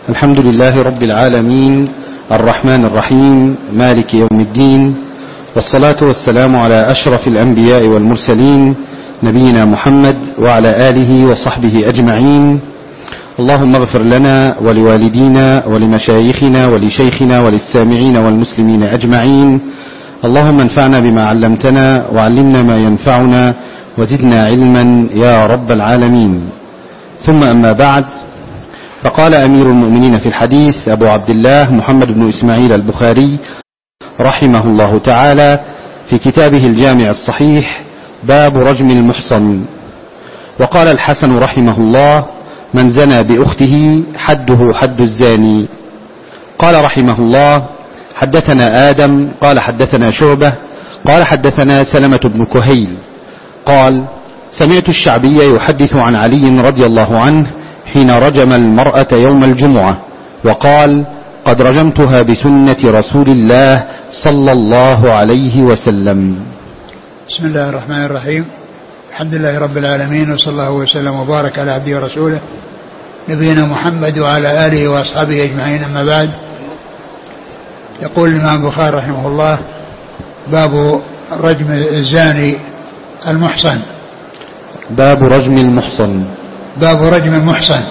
الحمد لله رب العالمين الرحمن الرحيم مالك يوم الدين، والصلاة والسلام على أشرف الأنبياء والمرسلين نبينا محمد وعلى آله وصحبه أجمعين. اللهم اغفر لنا ولوالدينا ولمشايخنا ولشيخنا وللسامعين والمسلمين أجمعين. اللهم انفعنا بما علمتنا وعلمنا ما ينفعنا وزدنا علما يا رب العالمين. ثم أما بعد، فقال أمير المؤمنين في الحديث أبو عبد الله محمد بن إسماعيل البخاري رحمه الله تعالى في كتابه الجامع الصحيح: باب رجم المحصن. وقال الحسن رحمه الله: من زنى بأخته حده حد الزاني. قال رحمه الله: حدثنا آدم قال حدثنا شعبة قال حدثنا سلمة بن كهيل قال: سمعت الشعبي يحدث عن علي رضي الله عنه حين رجم المرأة يوم الجمعة، وقال: قد رجمتها بسنة رسول الله صلى الله عليه وسلم. بسم الله الرحمن الرحيم. الحمد لله رب العالمين، وصلى الله وسلم وبارك على عبده ورسوله نبينا محمد وعلى آله وأصحابه أجمعين. أما بعد، يقول الإمام البخاري رحمه الله: باب رجم الزاني المحصن. باب رجم المحصن. باب رجم المحصن،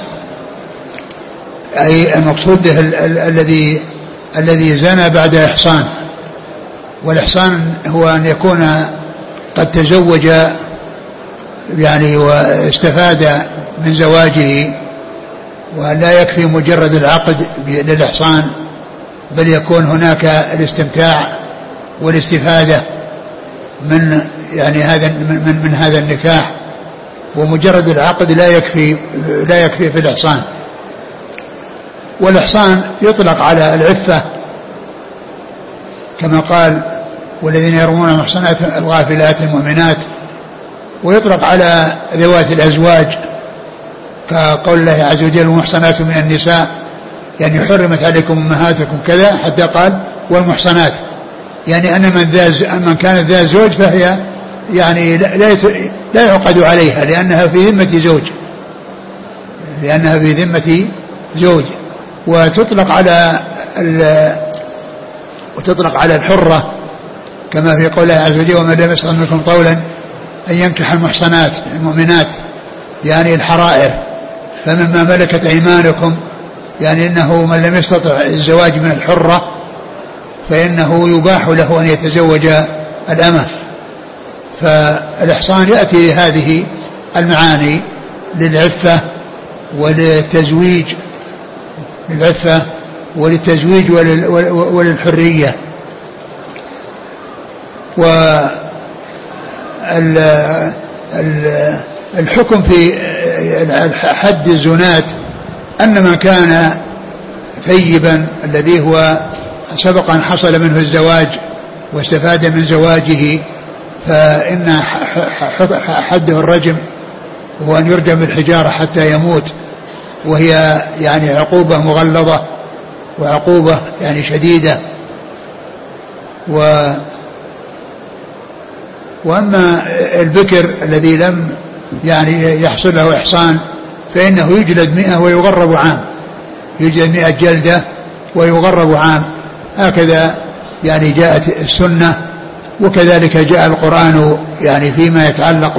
أي المقصود به الذي زنى بعد إحصان. والإحصان هو أن يكون قد تزوج يعني واستفاد من زواجه، ولا يكفي مجرد العقد للإحصان، بل يكون هناك الاستمتاع والاستفادة من يعني من هذا النكاح، ومجرد العقد لا يكفي في الإحصان. والإحصان يطلق على العفة كما قال: والذين يرمون المحصنات الغافلات المؤمنات، ويطلق على ذوات الأزواج كقول الله عز وجل: المحصنات من النساء، يعني حرمت عليكم أمهاتكم كذا، حتى قال: والمحصنات، يعني أن من كانت ذا زوج فهي يعني لا يعقد عليها لأنها في ذمة زوج. وتطلق على الحرة كما في قوله عز وجل: ومن لم يستطع منكم طولا أن ينكح المحصنات المؤمنات، يعني الحرائر. فمما ملكت أيمانكم، يعني إنه من لم يستطع الزواج من الحرة فإنه يباح له أن يتزوج الأمة. فالإحصان يأتي لهذه المعاني: للعفة وللتزويج وللحرية. والحكم في حد الزنات أن من كان ثيبا الذي هو سبق أن حصل منه الزواج واستفاد من زواجه، فإن حده الرجم هو أن يرجم بالحجارة حتى يموت، وهي يعني عقوبة مغلظة وعقوبة يعني شديدة. وأما البكر الذي لم يعني يحصل له إحصان فإنه يجلد 100 ويغرب عام، يجلد 100 جلدة ويغرب عام. هكذا يعني جاءت السنة، وكذلك جاء القرآن يعني فيما يتعلق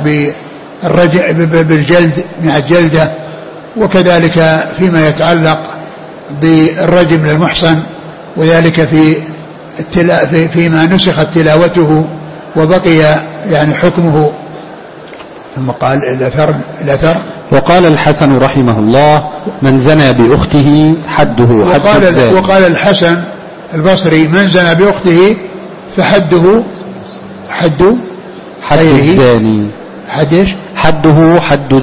بالجلد 100 جلدة، وكذلك فيما يتعلق بالرجم للمحصن، وذلك فيما نسخت تلاوته وبقي يعني حكمه. ثم قال الأثر: وقال الحسن رحمه الله: من زنى بأخته حده حد الزاني. وقال الحسن البصري: من زنى بأخته فحده حد الزاني. حده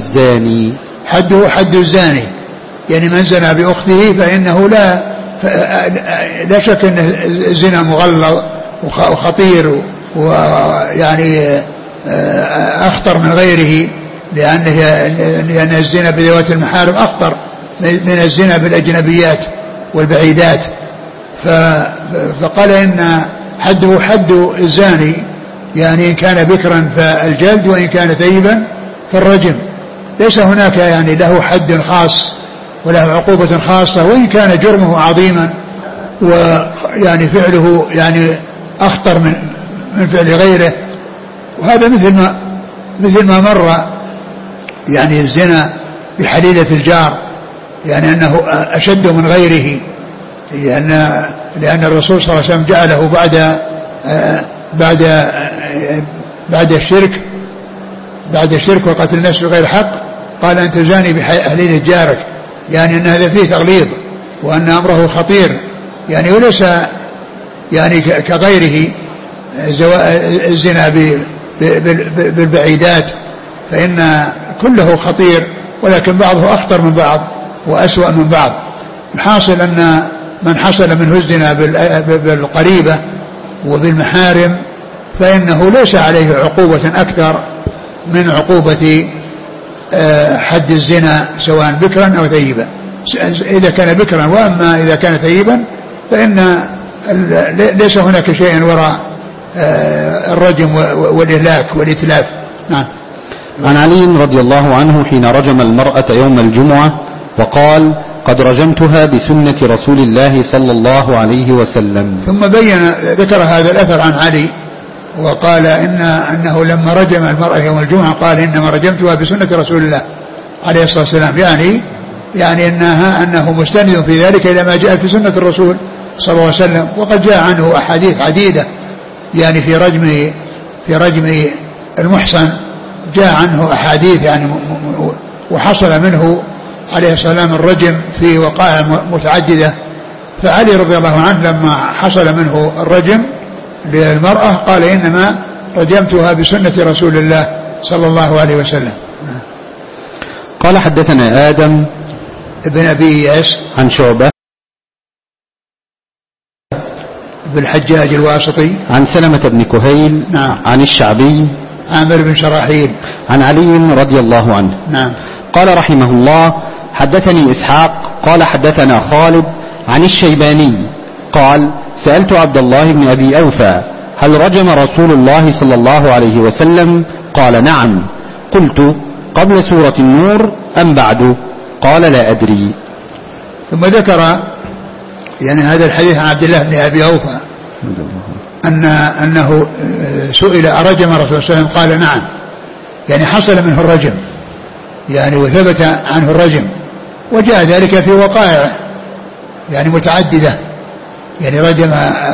حد الزاني، يعني من زنى بأخته فإنه لا شك أن الزنا مغلظ وخطير، ويعني أخطر من غيره، لأن الزنا بذوات المحارم أخطر من الزنا بالأجنبيات والبعيدات. فقال إن حده حد الزاني، يعني إن كان بكرا فالجلد، وإن كان ثيبا فالرجم. ليس هناك يعني له حد خاص وله عقوبة خاصة، وإن كان جرمه عظيما ويعني فعله يعني أخطر من فعل غيره. وهذا مثل ما مر يعني الزنا بحليلة الجار، يعني أنه أشد من غيره، لأن الرسول صلى الله عليه وسلم جعله بعد الشرك وقتل النفس بغير حق قال أن تزاني بحليلة جارك، يعني أن هذا فيه تغليظ وأن أمره خطير، يعني وليس يعني كغيره الزنا بالبعيدات، فإن كله خطير، ولكن بعضه أخطر من بعض وأسوأ من بعض. الحاصل أن من حصل منه الزنا بالقريبة وبالمحارم فإنه ليس عليه عقوبة أكثر من عقوبة حد الزنا سواء بكرا أو ثيبا، إذا كان بكرا. وأما إذا كان ثيبا فإن ليس هناك شيء وراء الرجم والإهلاك والإتلاف. نعم. عن علي رضي الله عنه حين رجم المرأة يوم الجمعة وقال قد رجمتها بسنة رسول الله صلى الله عليه وسلم. ثم ذكر هذا الأثر عن علي وقال أنه لما رجم المرأة يوم الجمعة قال إنما رجمتها بسنة رسول الله عليه الصلاة والسلام، يعني أنه مستند في ذلك إلى ما جاء في سنة الرسول صلى الله عليه وسلم. وقد جاء عنه أحاديث عديدة يعني في رجم المحصن، جاء عنه أحاديث يعني وحصل منه عليه الصلاة والسلام الرجم في وقائع متعددة. فعلي رضي الله عنه لما حصل منه الرجم للمرأة قال إنما رجمتها بسنة رسول الله صلى الله عليه وسلم. قال حدثنا آدم ابن أبي إياس عن شعبة بن الحجاج الواسطي عن سلمة بن كهيل نعم. عن الشعبي عامر بن شراحيل عن علي رضي الله عنه نعم. قال رحمه الله حدثني إسحاق قال حدثنا خالد عن الشيباني قال سألت عبد الله بن أبي أوفى هل رجم رسول الله صلى الله عليه وسلم؟ قال نعم. قلت قبل سورة النور أم بعد؟ قال لا أدري. ثم ذكر يعني هذا الحديث عن عبد الله بن أبي أوفى أنه سئل أرجم رسول الله صلى الله عليه وسلم؟ قال نعم، يعني حصل منه الرجم يعني وثبت عنه الرجم، وجاء ذلك في وقائع يعني متعددة، يعني رجم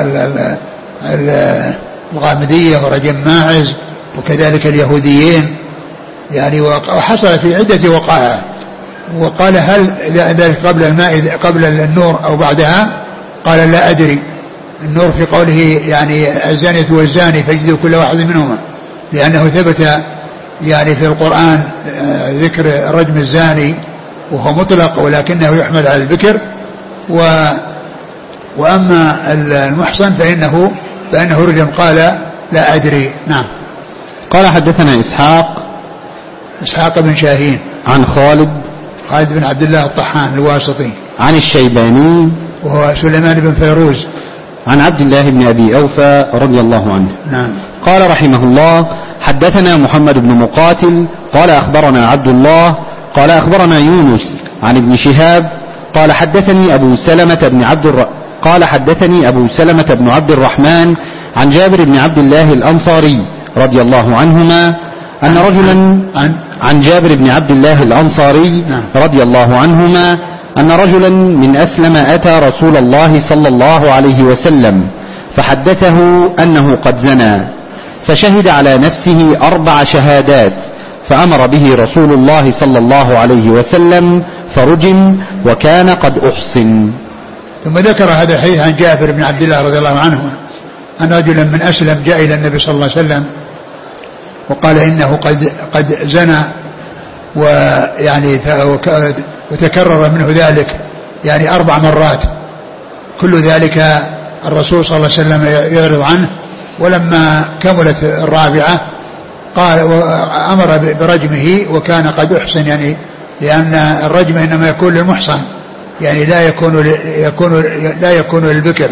الغامدية ورجم ماعز وكذلك اليهوديين يعني، وحصل في عدة وقائع. وقال هل ذلك قبل النور أو بعدها؟ قال لا أدري. النور في قوله يعني الزانية والزاني فاجلدوا كل واحد منهما، لأنه ثبت يعني في القرآن ذكر رجم الزاني وهو مطلق ولكنه يحمل على البكر. وأما المحصن فإنه رجم. قال لا أدري. نعم. قال حدثنا إسحاق بن شاهين عن خالد بن عبد الله الطحان الواسطي عن الشيباني وهو سليمان بن فيروز عن عبد الله بن أبي أوفى رضي الله عنه. نعم. قال رحمه الله حدثنا محمد بن مقاتل قال أخبرنا عبد الله قال أخبرنا يونس عن ابن شهاب قال حدثني أبو سلمة بن عبد الرحمن عن جابر بن عبد الله الأنصاري رضي الله عنهما أن رجلا عن جابر بن عبد الله الأنصاري رضي الله عنهما أن رجلا من أسلم أتى رسول الله صلى الله عليه وسلم فحدثه أنه قد زنى، فشهد على نفسه 4 شهادات، فأمر به رسول الله صلى الله عليه وسلم فرجم وكان قد أحصن. ثم ذكر هذا الحديث عن جابر بن عبد الله رضي الله عنه أن رجلا من أسلم جاء إلى النبي صلى الله عليه وسلم وقال إنه قد زنى، ويعني وتكرر منه ذلك يعني 4 مرات، كل ذلك الرسول صلى الله عليه وسلم يعرض عنه. ولما كملت الرابعة قال وأمر برجمه وكان قد أحصن، يعني لأن الرجم إنما يكون للمحصن، يعني لا يكون للبكر.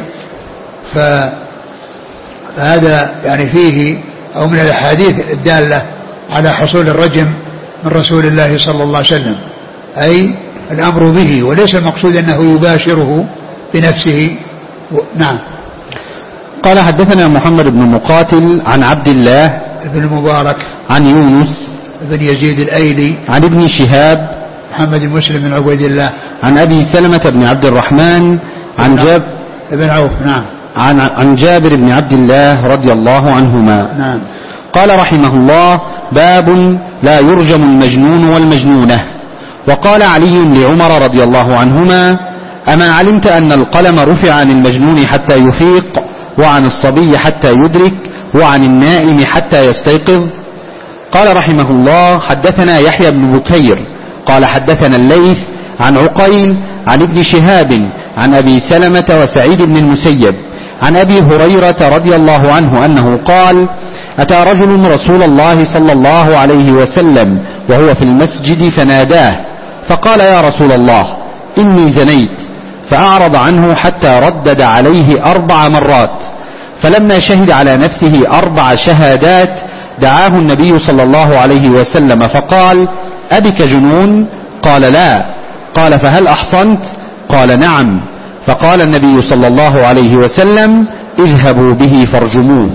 فهذا يعني فيه أو من الأحاديث الدالة على حصول الرجم من رسول الله صلى الله عليه وسلم، أي الأمر به، وليس المقصود أنه يباشره بنفسه. نعم. قال حدثنا محمد بن مقاتل عن عبد الله بن المبارك عن يونس بن يزيد الأيلي عن ابن شهاب محمد بن مسلم بن عبيد الله عن أبي سلمة بن عبد الرحمن عن جابر بن عوف. نعم. عن جابر بن عبد الله رضي الله عنهما. نعم. قال رحمه الله: باب لا يرجم المجنون والمجنونة. وقال علي لعمر رضي الله عنهما: أما علمت أن القلم رفع عن المجنون حتى يفيق، وعن الصبي حتى يدرك، وعن النائم حتى يستيقظ؟ قال رحمه الله: حدثنا يحيى بن بكير قال حدثنا الليث عن عقيل عن ابن شهاب عن أبي سلمة وسعيد بن المسيب عن أبي هريرة رضي الله عنه أنه قال: أتى رجل رسول الله صلى الله عليه وسلم وهو في المسجد فناداه فقال: يا رسول الله، إني زنيت. فأعرض عنه حتى ردد عليه 4 مرات، فلما شهد على نفسه 4 شهادات دعاه النبي صلى الله عليه وسلم فقال: أبك جنون؟ قال: لا. قال: فهل أحصنت؟ قال: نعم. فقال النبي صلى الله عليه وسلم: اذهبوا به فارجموه.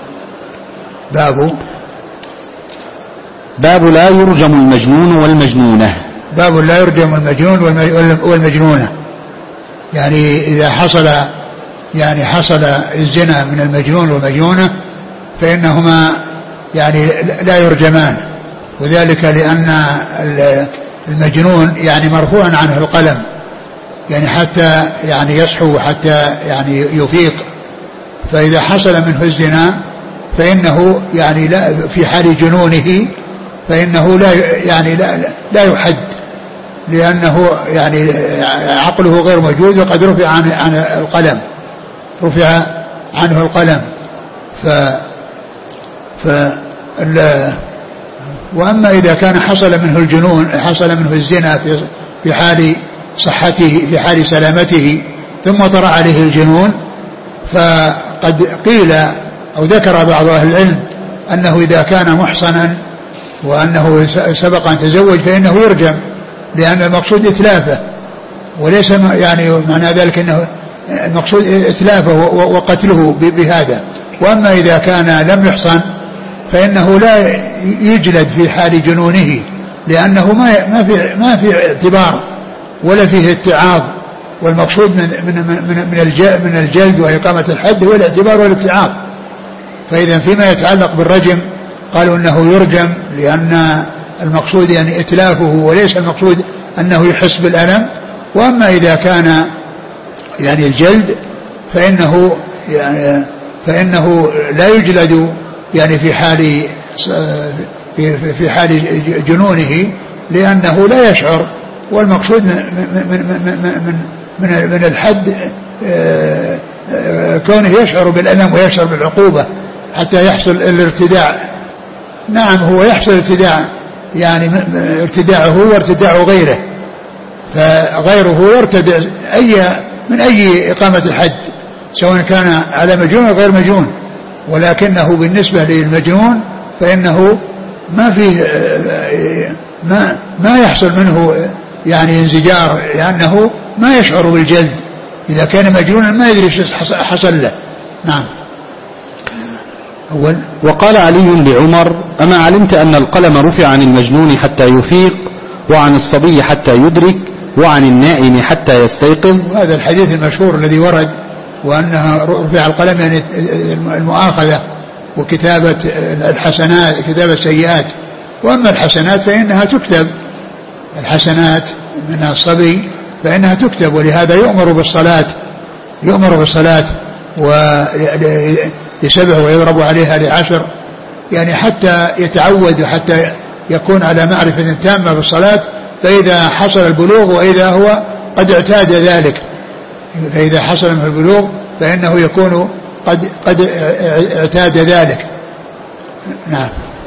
باب لا يرجم المجنون والمجنونة. باب لا يرجم المجنون والمجنونة، يعني إذا حصل الزنا من المجنون والمجنونة فإنهما يعني لا يرجمان، وذلك لأن المجنون يعني مرفوع عنه القلم، يعني حتى يعني يصحو حتى يعني يفيق، فإذا حصل منه الزنا فإنه يعني لا في حال جنونه فإنه لا يحد، لأنه يعني عقله غير موجود وقد رفع عنه القلم. وأما إذا كان حصل منه الجنون، حصل منه الزنا في حال صحته، في حال سلامته، ثم طرأ عليه الجنون، فقد قيل أو ذكر بعض أهل العلم أنه إذا كان محصنا وأنه سبق أن تزوج فإنه يرجم، لأن المقصود إتلافه، وليس يعني معنى ذلك أنه المقصود إتلافه وقتله بهذا. وأما إذا كان لم يحصن فإنه لا يجلد في حال جنونه، لأنه ما في اعتبار ولا فيه اتعاظ، والمقصود من الجلد وإقامة الحد هو الاعتبار والاتعاظ. فإذا فيما يتعلق بالرجم قالوا أنه يرجم لأن المقصود يعني إتلافه، وليس المقصود أنه يحس بالألم. وأما إذا كان يعني الجلد فإنه لا يجلد يعني في حال جنونه، لأنه لا يشعر، والمقصود من الحد كونه يشعر بالألم ويشعر بالعقوبة حتى يحصل الارتداع. نعم، هو يحصل ارتداع، يعني ارتداعه وارتداع غيره، فغيره يرتدع من أي إقامة الحد سواء كان على مجنون أو غير مجنون، ولكنه بالنسبة للمجنون فإنه ما يحصل منه يعني انزجار، لأنه ما يشعر بالجلد. إذا كان مجنونا ما يدري ايش حصل له. نعم. وقال علي لعمر: أما علمت أن القلم رفع عن المجنون حتى يفيق، وعن الصبي حتى يدرك، وعن النائم حتى يستيقظ؟ وهذا الحديث المشهور الذي ورد، وأنها رفع القلم يعني المؤاخذة وكتابة الحسنات، كتابة السيئات. وأما الحسنات فإنها تكتب، الحسنات من الصبي فإنها تكتب، ولهذا يؤمر بالصلاة ل7 ويضرب عليها ل10، يعني حتى يتعود وحتى يكون على معرفة تامة بالصلاة. فإذا حصل البلوغ وإذا هو قد اعتاد ذلك، فإذا حصل من البلوغ فإنه يكون قد اعتاد ذلك. نعم.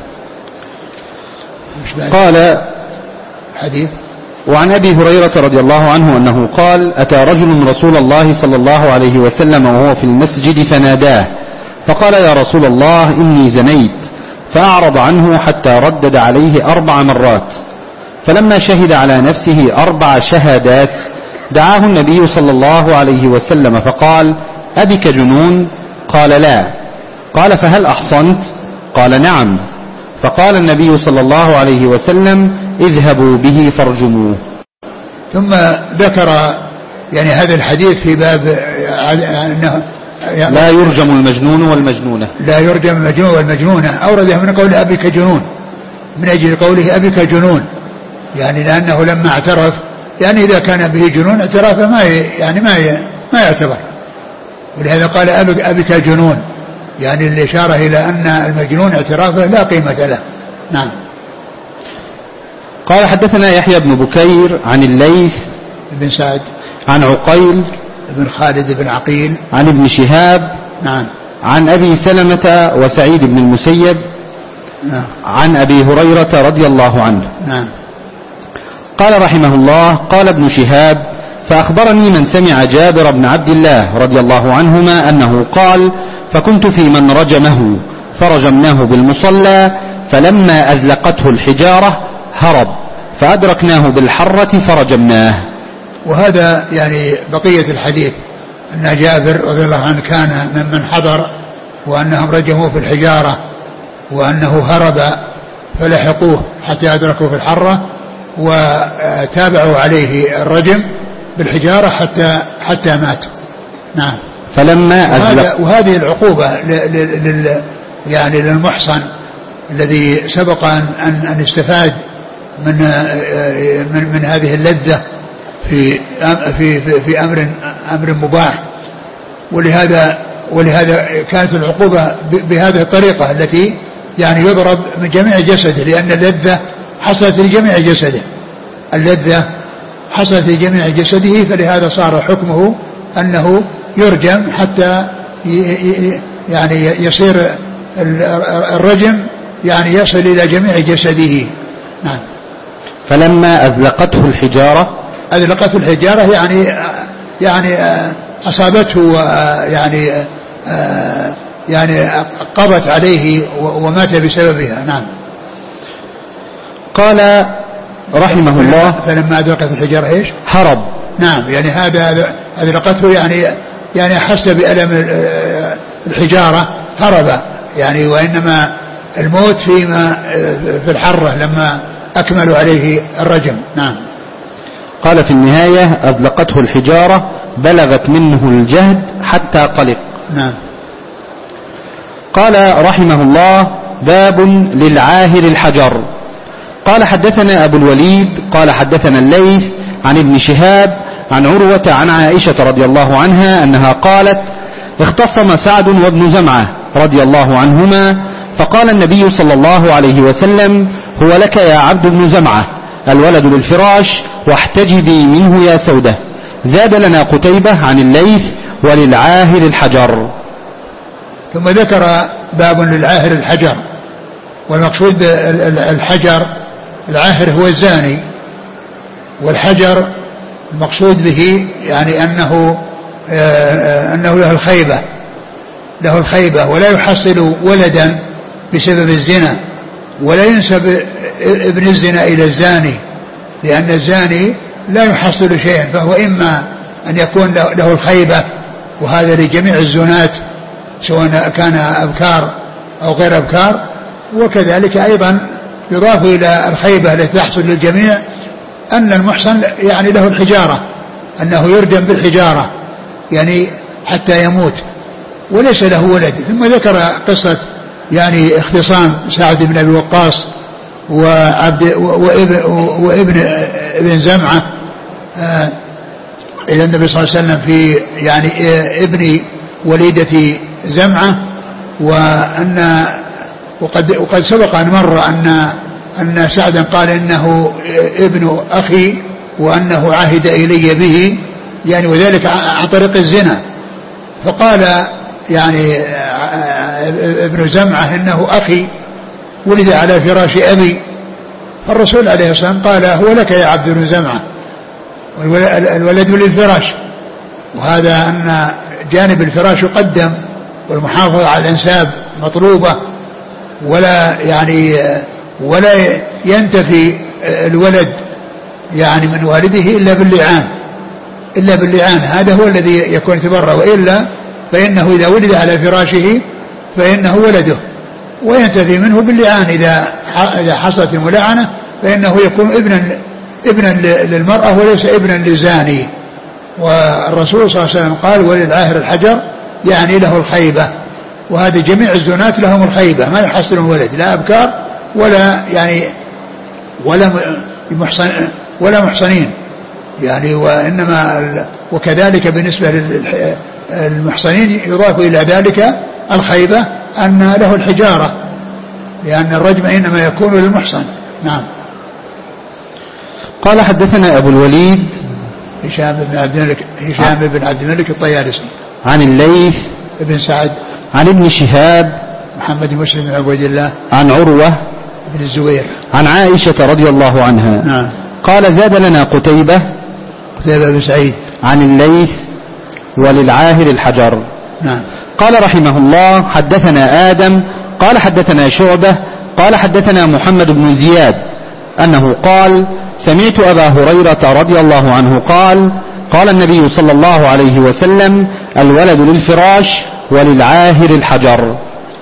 قال حديث: وعن أبي هريرة رضي الله عنه أنه قال: أتى رجل رسول الله صلى الله عليه وسلم وهو في المسجد فناداه فقال: يا رسول الله، إني زنيت. فأعرض عنه حتى ردد عليه 4 مرات، فلما شهد على نفسه 4 شهادات دعاه النبي صلى الله عليه وسلم فقال: أبك جنون؟ قال: لا. قال: فهل أحصنت؟ قال: نعم. فقال النبي صلى الله عليه وسلم: اذهبوا به فارجموه. ثم ذكر يعني هذا الحديث في باب أنه لا يرجم المجنون والمجنونة. لا يرجم المجنون والمجنونة أورده من قول أبك جنون، من أجل قوله أبك جنون، يعني لأنه لما اعترف، يعني إذا كان به جنون اعترافه ما يعتبر، ولهذا قال أبك جنون، يعني الإشارة إلى أن المجنون اعترافه لا قيمة له. نعم. قال: حدثنا يحيى بن بكير عن الليث بن سعد عن عقيل بن خالد بن عقيل عن ابن شهاب نعم عن أبي سلمة وسعيد بن المسيب نعم عن أبي هريرة رضي الله عنه. نعم. قال رحمه الله: قال ابن شهاب: فأخبرني من سمع جابر بن عبد الله رضي الله عنهما أنه قال: فكنت في من رجمه فرجمناه بالمصلى، فلما أذلقته الحجارة هرب فأدركناه بالحرة فرجمناه. وهذا يعني بقية الحديث أن جابر رضي الله عنه كان ممن حضر وأنهم رجموه في الحجارة، وأنه هرب فلحقوه حتى أدركوا في الحرة وتابعوا عليه الرجم بالحجارة حتى مات. نعم. فلما وهذه العقوبة يعني للمحصن الذي سبق أن استفاد من هذه اللذة في أمر مباح، ولهذا كانت العقوبة بهذه الطريقة التي يعني يضرب من جميع جسده، لأن اللذة حصلت لجميع جسده، اللذة حصلت لجميع جسده، فلهذا صار حكمه أنه يرجم حتى يعني يصير الرجم يعني يصل إلى جميع جسده. نعم. فلما أذلقته الحجارة، أذلقته الحجارة يعني أصابته يعني قضت عليه ومات بسببها. نعم. قال رحمه الله: فلما أذلقته الحجارة إيش؟ هرب. نعم، يعني هذا أذلقته يعني حس بألم الحجارة هرب، يعني وإنما الموت في الحرة لما أكملوا عليه الرجم. نعم. قال في النهاية: أذلقته الحجارة بلغت منه الجهد حتى قلق. نعم. قال رحمه الله: باب للعاهر الحجر. قال: حدثنا أبو الوليد قال: حدثنا الليث عن ابن شهاب عن عروة عن عائشة رضي الله عنها أنها قالت: اختصم سعد وابن زمعة رضي الله عنهما، فقال النبي صلى الله عليه وسلم: هو لك يا عبد بن زمعة، الولد للفراش، واحتجبي منه يا سودة. زاد لنا قتيبة عن الليث: وللعاهر الحجر. ثم ذكر باب للعاهر الحجر، والمقصود بالحجر العاهر هو الزاني، والحجر المقصود به يعني أنه له الخيبة ولا يحصل ولدا بسبب الزنا، ولا ينسب ابن الزنا إلى الزاني، لأن الزاني لا يحصل شيئا، فهو إما أن يكون له الخيبة، وهذا لجميع الزنات سواء كان أبكار أو غير أبكار، وكذلك أيضا يضاف إلى الخيبة التي تحصل للجميع أن المحصن يعني له الحجارة، أنه يرجم بالحجارة يعني حتى يموت وليس له ولد. ثم ذكر قصة يعني اختصام سعد بن أبي وقاص وابن زمعة إلى النبي صلى الله عليه وسلم في يعني ابن وليدة زمعة، وقد سبق أن مر أن سعدا قال إنه ابن أخي وأنه عهد إلي به، يعني وذلك عن طريق الزنا، فقال يعني ابن زمعة إنه أخي ولد على فراش أبي، فالرسول عليه الصلاة والسلام قال: هو لك يا عبد بن زمعة، والولد للفراش. وهذا أن جانب الفراش يقدم، والمحافظة على الأنساب مطلوبة، ولا ينتفي الولد يعني من والده إلا باللعان هذا هو الذي يكون يتبرأ، وإلا فإنه إذا ولد على فراشه فإنه ولده، وينتفي منه باللعان إذا حصلت الملاعنة، فإنه يكون ابنا للمرأة وليس ابنا للزاني. والرسول صلى الله عليه وسلم قال وللعاهر الحجر، يعني له الخيبة، وهذا جميع الزنات لهم الخيبة، ما يحصلون ولد لا أبكار ولا محصنين يعني. وكذلك بالنسبة للمحصنين يضاف إلى ذلك الخيبة أن له الحجارة، لأن الرجم إنما يكون للمحصن. نعم. قال حدثنا أبو الوليد هشام بن عبد الملك الطيالسي عن الليث بن سعد عن ابن شهاب محمد بن مسلم بن عبيد الله عن عروة بن الزبير عن عائشة رضي الله عنها. نعم. قال زاد لنا قتيبة بن سعيد عن الليث وللعاهر الحجر. نعم. قال رحمه الله حدثنا آدم قال حدثنا شعبة قال حدثنا محمد بن زياد أنه قال سمعت أبا هريرة رضي الله عنه قال قال النبي صلى الله عليه وسلم الولد للفراش وللعاهر الحجر.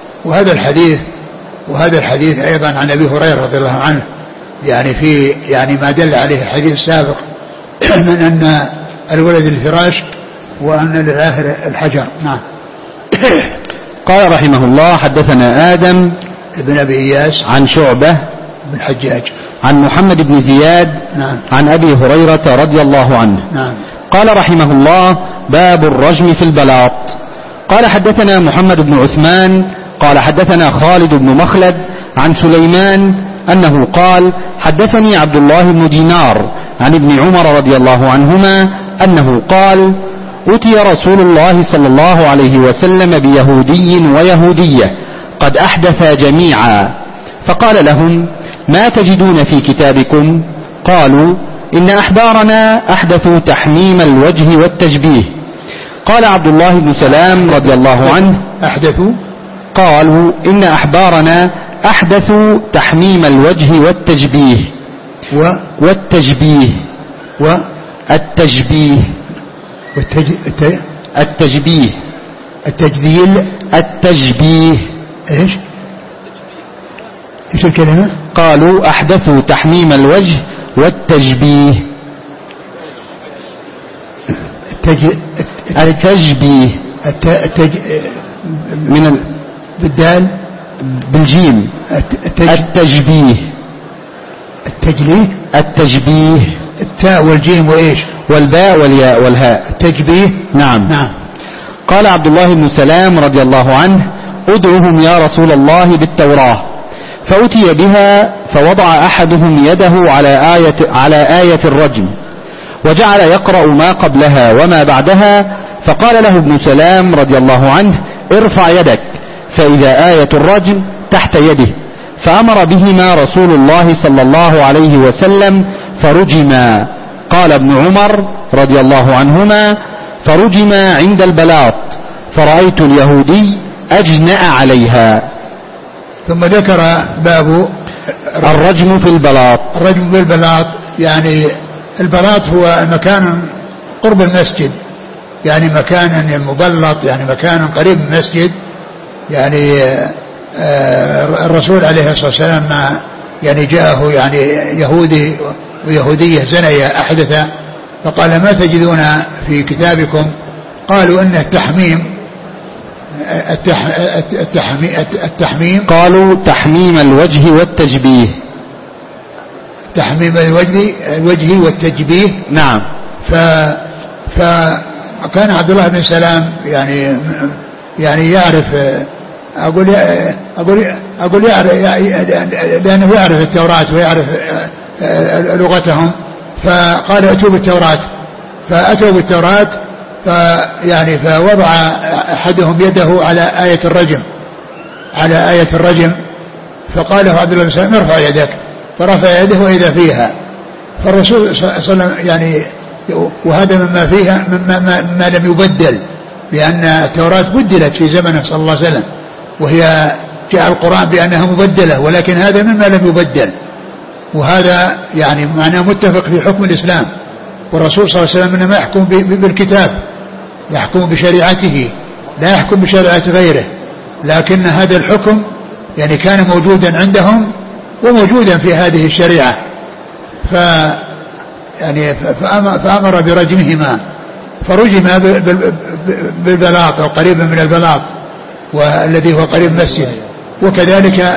وهذا الحديث أيضا عن أبي هريرة رضي الله عنه، يعني ما دل عليه الحديث السابق من أن الولد للفراش وأن للعاهر الحجر. نعم. قال رحمه الله حدثنا آدم ابن أبي إياس عن شعبة بن حجاج عن محمد بن زياد. نعم. عن أبي هريرة رضي الله عنه. نعم. قال رحمه الله باب الرجم في البلاط. قال حدثنا محمد بن عثمان قال حدثنا خالد بن مخلد عن سليمان أنه قال حدثني عبد الله بن دينار عن ابن عمر رضي الله عنهما أنه قال أتي رسول الله صلى الله عليه وسلم بيهودي ويهودية قد أحدثا جميعا، فقال لهم ما تجدون في كتابكم؟ قالوا إن أحبارنا أحدثوا تحميم الوجه والتشبيه. قال عبد الله بن سلام رضي الله عنه قالوا إن أحبارنا أحدثوا تحميم الوجه والتشبيه والتشبيه التجديل التشبيه. ايش الكلمة؟ قالوا أحدثوا تحميم الوجه والتشبيه. التشبيه من بالدال بالجيم التشبيه التشبيه التاء والجيم وإيش والباء والياء والهاء التشبيه. نعم. قال عبد الله بن سلام رضي الله عنه ادعوهم يا رسول الله بالتوراة، فأتي بها فوضع أحدهم يده على آية الرجم وجعل يقرأ ما قبلها وما بعدها، فقال له ابن سلام رضي الله عنه ارفع يدك، فإذا آية الرجم تحت يده، فأمر بهما رسول الله صلى الله عليه وسلم فرجما. قال ابن عمر رضي الله عنهما فرجما عند البلاط، فرأيت اليهودي أجنأ عليها. ثم ذكر باب الرجم في البلاط. الرجم في البلاط، يعني البلاط هو مكان قرب المسجد، يعني مكان مبلط، يعني مكان قريب من المسجد. يعني الرسول عليه الصلاة والسلام يعني جاءه يعني يهودي ويهودية زنيا أحدثا، فقال ما تجدون في كتابكم؟ قالوا إن التحميم قالوا تحميم الوجه والتشبيه. تحميم الوجه والتشبيه. نعم. فكان عبد الله بن سلام يعني يعرف، أقول يعرف لأنه يعرف التوراة ويعرف لغتهم، فقال اتوا بالتوراة، فأتوا بالتوراة، فوضع أحدهم يده على آية الرجم، فقال له عبد الله بن سلام ارفع يدك، فرفع يده وإذا فيها. فالرسول صلى الله عليه وسلم يعني، وهذا مما فيها مما لم يبدل، لأن التوراة بدلت في زمنه صلى الله عليه وسلم، وهي جاء القرآن بأنها مبدلة، ولكن هذا مما لم يبدل، وهذا يعني معناه متفق في حكم الإسلام. والرسول صلى الله عليه وسلم إنما يحكم بالكتاب، يحكم بشريعته لا يحكم بشريعة غيره، لكن هذا الحكم يعني كان موجودا عندهم وموجودا في هذه الشريعة، فأمر برجمهما، فرجم بالبلاط أو قريبا من البلاط والذي هو قريب مسجد. وكذلك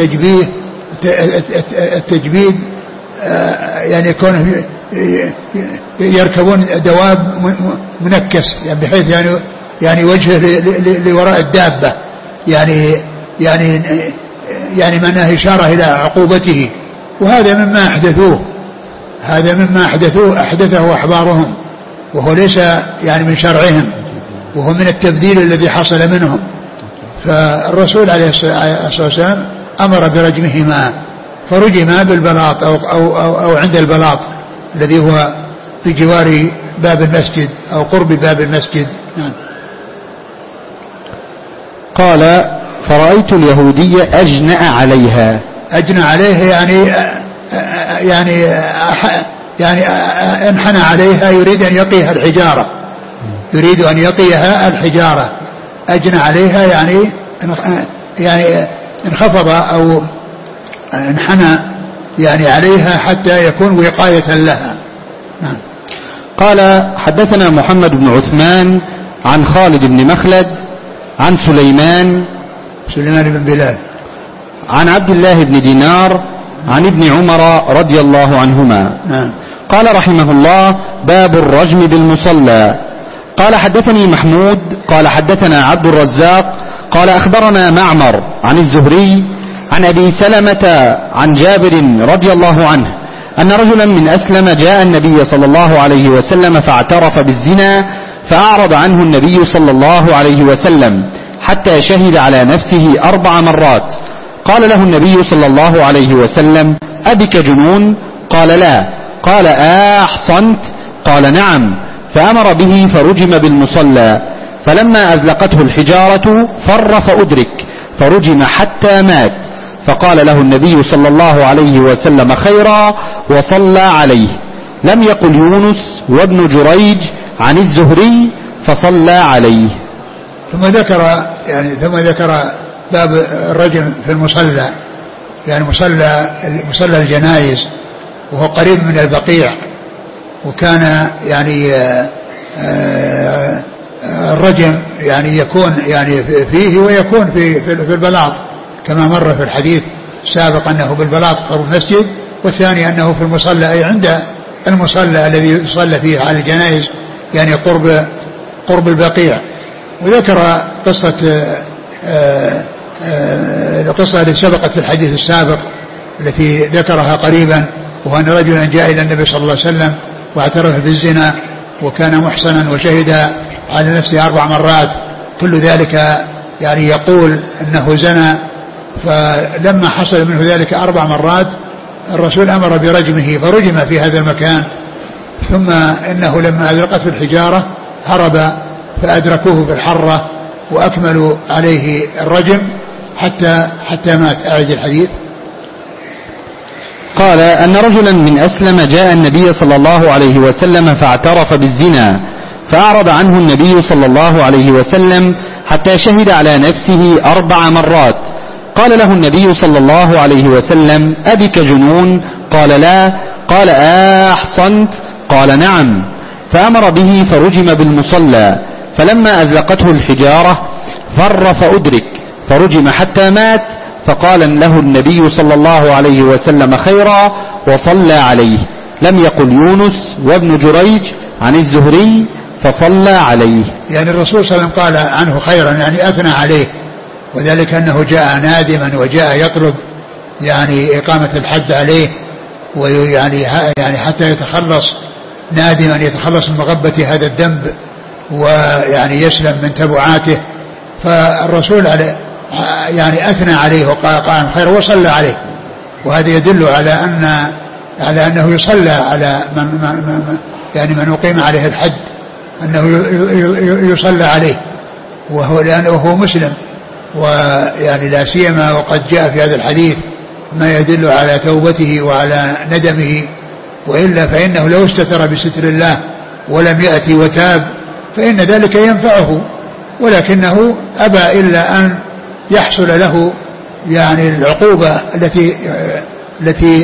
التجبيد يعني يكون يركبون دواب منكس يعني بحيث يعني وجهه لوراء الدابة، يعني معناه إشارة إلى عقوبته. وهذا مما أحدثوه، هذا مما أحدثه أحبارهم، وهو ليس يعني من شرعهم، وهو من التبديل الذي حصل منهم. فالرسول عليه الصلاة والسلام أمر برجمهما، فرجما بالبلاط أو عند البلاط الذي هو في جوار باب المسجد أو قرب باب المسجد. نعم. قال فرأيت اليهودية أجنأ عليها. أجنأ عليها يعني انحنى عليها، يريد أن يقيها الحجارة، يريد أن يقيها الحجارة. أجنأ عليها يعني انخفض أو انحنى يعني عليها حتى يكون وقاية لها. نعم. قال حدثنا محمد بن عثمان عن خالد بن مخلد عن سليمان بن بلال عن عبد الله بن دينار عن ابن عمر رضي الله عنهما. نعم. قال رحمه الله: باب الرجم بالمصلى. قال حدثني محمود قال حدثنا عبد الرزاق قال أخبرنا معمر عن الزهري عن أبي سلمة عن جابر رضي الله عنه أن رجلا من أسلم جاء النبي صلى الله عليه وسلم فاعترف بالزنا، فأعرض عنه النبي صلى الله عليه وسلم حتى شهد على نفسه 4 مرات. قال له النبي صلى الله عليه وسلم: أبك جنون؟ قال: لا. قال: أحصنت؟ قال: نعم. فأمر به فرجم بالمصلى، فلما أذلقته الحجارة فر فأدرك، فرجم حتى مات. فقال له النبي صلى الله عليه وسلم خيرا وصلى عليه. لم يقل يونس وابن جريج عن الزهري فصلى عليه. ثم ذكر باب الرجم في المصلى، يعني مصلى الجنائز، وهو قريب من البقيع، وكان يعني الرجم يعني يكون يعني فيه ويكون في البلاط، كما مر في الحديث السابق أنه بالبلاط قرب المسجد، والثاني أنه في المصلى أي عند المصلى الذي يصلى فيه على الجنائز، يعني قرب البقيع. وذكر القصة التي سبقت في الحديث السابق التي ذكرها قريبا، وهو أن رجلا جاء إلى النبي صلى الله عليه وسلم واعترف بالزنا وكان محصنا وشهد على نفسه 4 مرات، كل ذلك يعني يقول أنه زنى. فلما حصل منه ذلك 4 مرات الرسول أمر برجمه، فرجم في هذا المكان. ثم إنه لما أذرقته الحجارة هرب، فأدركوه في الحرة وأكملوا عليه الرجم حتى مات. أعد الحديث. قال أن رجلا من أسلم جاء النبي صلى الله عليه وسلم فاعترف بالزنا، فأعرض عنه النبي صلى الله عليه وسلم حتى شهد على نفسه 4 مرات. قال له النبي صلى الله عليه وسلم: أبك جنون؟ قال: لا. قال: أحصنت؟ قال: نعم. فأمر به فرجم بالمصلى، فلما أذلقته الحجارة فر فأدرك، فرجم حتى مات. فقال له النبي صلى الله عليه وسلم خيرا وصلى عليه. لم يقل يونس وابن جريج عن الزهري فصلى عليه. يعني الرسول صلى الله عليه وسلم قال عنه خيرا، يعني أثنى عليه، وذلك أنه جاء نادما وجاء يطلب يعني إقامة الحد عليه، ويعني حتى يتخلص نادما، يتخلص من مغبة هذا الذنب ويعني يسلم من تبعاته. فالرسول يعني أثنى عليه وقال خير وصلى عليه، وهذا يدل على أنه يصلى على من أقيم عليه الحد، أنه يصلى عليه، لأنه هو مسلم. ويعني لا سيما وقد جاء في هذا الحديث ما يدل على توبته وعلى ندمه، وإلا فإنه لو استتر بستر الله ولم يأتي وتاب فإن ذلك ينفعه، ولكنه أبى إلا أن يحصل له يعني العقوبة التي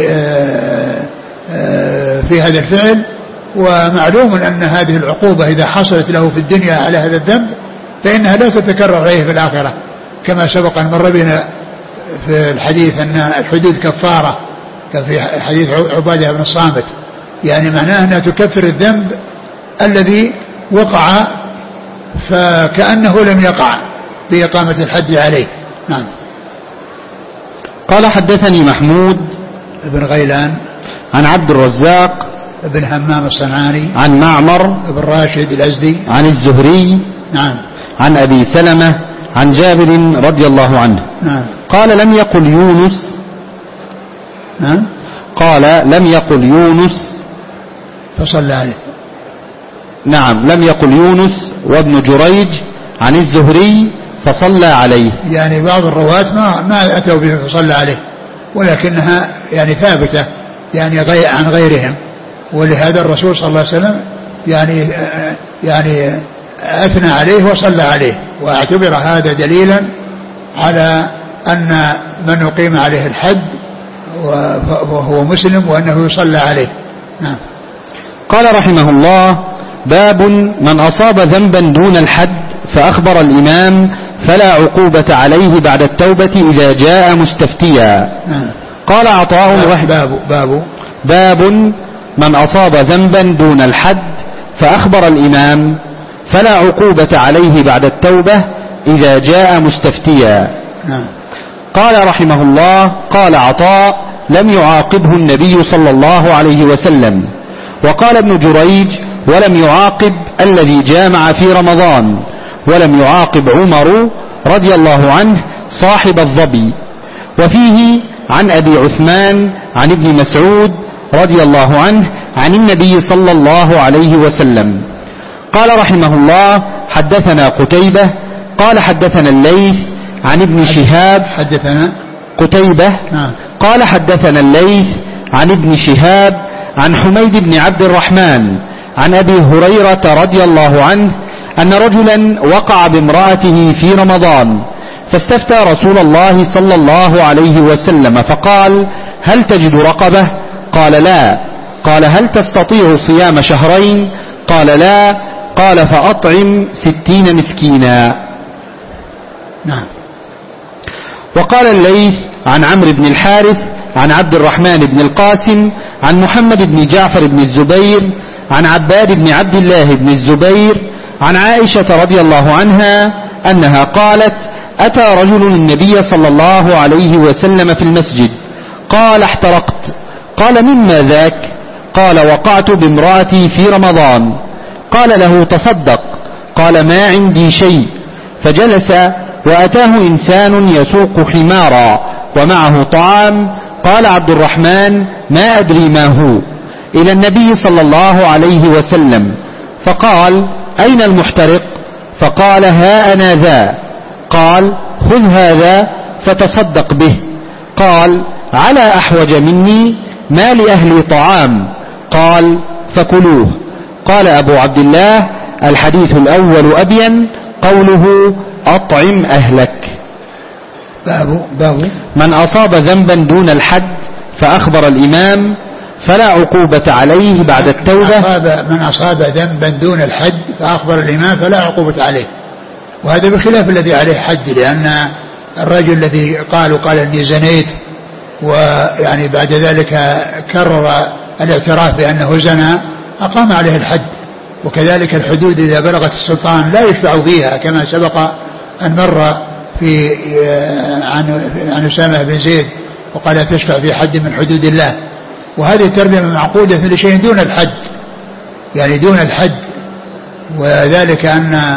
في هذا الفعل. ومعلوم أن هذه العقوبة إذا حصلت له في الدنيا على هذا الذنب فإنها لا تتكرر عليه في الآخرة، كما سبق أن مر بنا في الحديث أن الحدود كفارة، في حديث عبادة بن الصامت، يعني معناه أنها تكفر الذنب الذي وقع فكأنه لم يقع بإقامة الحد عليه. نعم. قال حدثني محمود بن غيلان عن عبد الرزاق بن همام الصنعاني عن معمر بن راشد الأزدي عن الزهري نعم عن أبي سلمة عن جابر رضي الله عنه نعم. قال لم يقل يونس نعم. قال لم يقل يونس فصلى عليه. نعم لم يقل يونس وابن جريج عن الزهري فصلى عليه، يعني بعض الرواة ما أتوا به فصلى عليه، ولكنها يعني ثابتة يعني عن غيرهم، ولهذا الرسول صلى الله عليه وسلم يعني أثنى عليه وصلى عليه، واعتبر هذا دليلا على أن من يقيم عليه الحد وهو مسلم وأنه يصلى عليه. نعم. قال رحمه الله: باب من أصاب ذنبا دون الحد فأخبر الإمام فلا عقوبة عليه بعد التوبة إذا جاء مستفتيا. نعم. قال عطاء باب من أصاب ذنبا دون الحد فأخبر الإمام فلا عقوبة عليه بعد التوبة إذا جاء مستفتيا. نعم. قال رحمه الله: قال عطاء: لم يعاقبه النبي صلى الله عليه وسلم. وقال ابن جريج: ولم يعاقب الذي جامع في رمضان، ولم يعاقب عمر رضي الله عنه صاحب الظبي. وفيه عن أبي عثمان عن ابن مسعود رضي الله عنه عن النبي صلى الله عليه وسلم. قال رحمه الله: حدثنا قتيبة قال حدثنا الليث عن ابن شهاب حدثنا قتيبة قال حدثنا الليث عن ابن شهاب عن حميد بن عبد الرحمن عن أبي هريرة رضي الله عنه أن رجلا وقع بامرأته في رمضان فاستفتى رسول الله صلى الله عليه وسلم فقال: هل تجد رقبة؟ قال: لا. قال: هل تستطيع صيام شهرين؟ قال: لا. قال: فأطعم 60 مسكينا. نعم. وقال الليث عن عمرو بن الحارث عن عبد الرحمن بن القاسم عن محمد بن جعفر بن الزبير عن عباد بن عبد الله بن الزبير عن عائشة رضي الله عنها أنها قالت: أتى رجل النبي صلى الله عليه وسلم في المسجد قال: احترقت. قال: مما ذاك؟ قال: وقعت بامرأتي في رمضان. قال له: تصدق. قال: ما عندي شيء. فجلس وأتاه إنسان يسوق حمارا ومعه طعام. قال عبد الرحمن: ما أدري ما هو، إلى النبي صلى الله عليه وسلم فقال: أين المحترق؟ فقال: ها أنا ذا. قال: خذ هذا فتصدق به. قال: على أحوج مني، ما لأهلي طعام. قال: فكلوه. قال أبو عبد الله: الحديث الأول أبين، قوله: أطعم أهلك. باب من أصاب ذنبا دون الحد فأخبر الإمام فلا عقوبة عليه بعد التوبة. من أصاب ذنبا دون الحد فأخبر الإمام فلا عقوبة عليه، وهذا بخلاف الذي عليه حد، لأن الرجل الذي قال إني زنيت ويعني بعد ذلك كرر الاعتراف بأنه زنى أقام عليه الحد. وكذلك الحدود إذا بلغت السلطان لا يشفع فيها، كما سبق أن مر عن أسامة بن زيد وقال: تشفع في حد من حدود الله. وهذه الترجمة معقودة لشيء دون الحد، يعني دون الحد، وذلك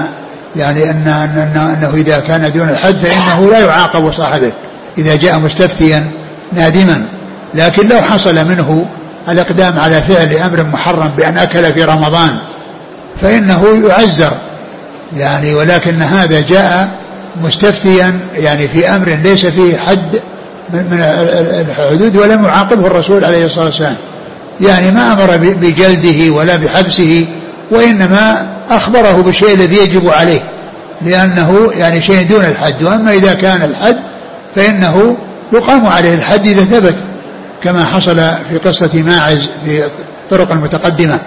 أنه إذا كان دون الحد فإنه لا يعاقب صاحبه إذا جاء مستفتيا نادما. لكن لو حصل منه الإقدام على فعل أمر محرم بأن أكل في رمضان فإنه يعزر يعني، ولكن هذا جاء مستفتيا يعني في أمر ليس فيه حد من الحدود ولم يعاقبه الرسول عليه الصلاة والسلام. يعني ما أمر بجلده ولا بحبسه، وإنما أخبره بالشيء الذي يجب عليه، لأنه يعني شيء دون الحد. وأما إذا كان الحد فإنه يقام عليه الحد إذا ثبت، كما حصل في قصة ماعز في الطرق المتقدمة.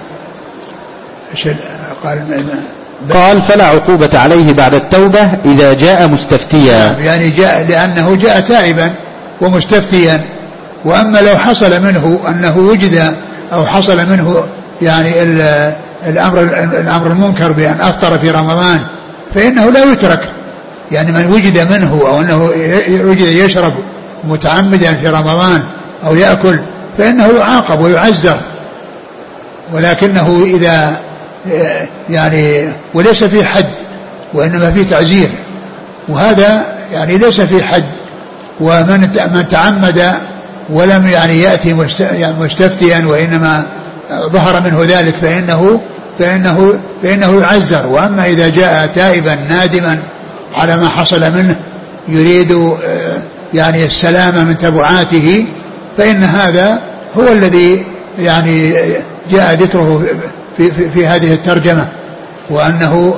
قال فلا عقوبة عليه بعد التوبة إذا جاء مستفتيا. يعني جاء لأنه جاء تائبا ومستفتيا. وأما لو حصل منه أنه وجد أو حصل منه يعني الأمر المنكر بأن أفطر في رمضان فإنه لا يترك. يعني من وجد منه أو أنه وجد يشرب متعمدا في رمضان أو يأكل فإنه يعاقب ويعزر، ولكنه إذا يعني وليس في حد وإنما في تعزير، وهذا يعني ليس في حد. ومن تعمد ولم يعني يأتي مستفتيا وإنما ظهر منه ذلك فإنه يعزر. وأما إذا جاء تائبا نادما على ما حصل منه يريد يعني السلامة من تبعاته فإن هذا هو الذي يعني جاء ذكره في هذه الترجمة، وأنه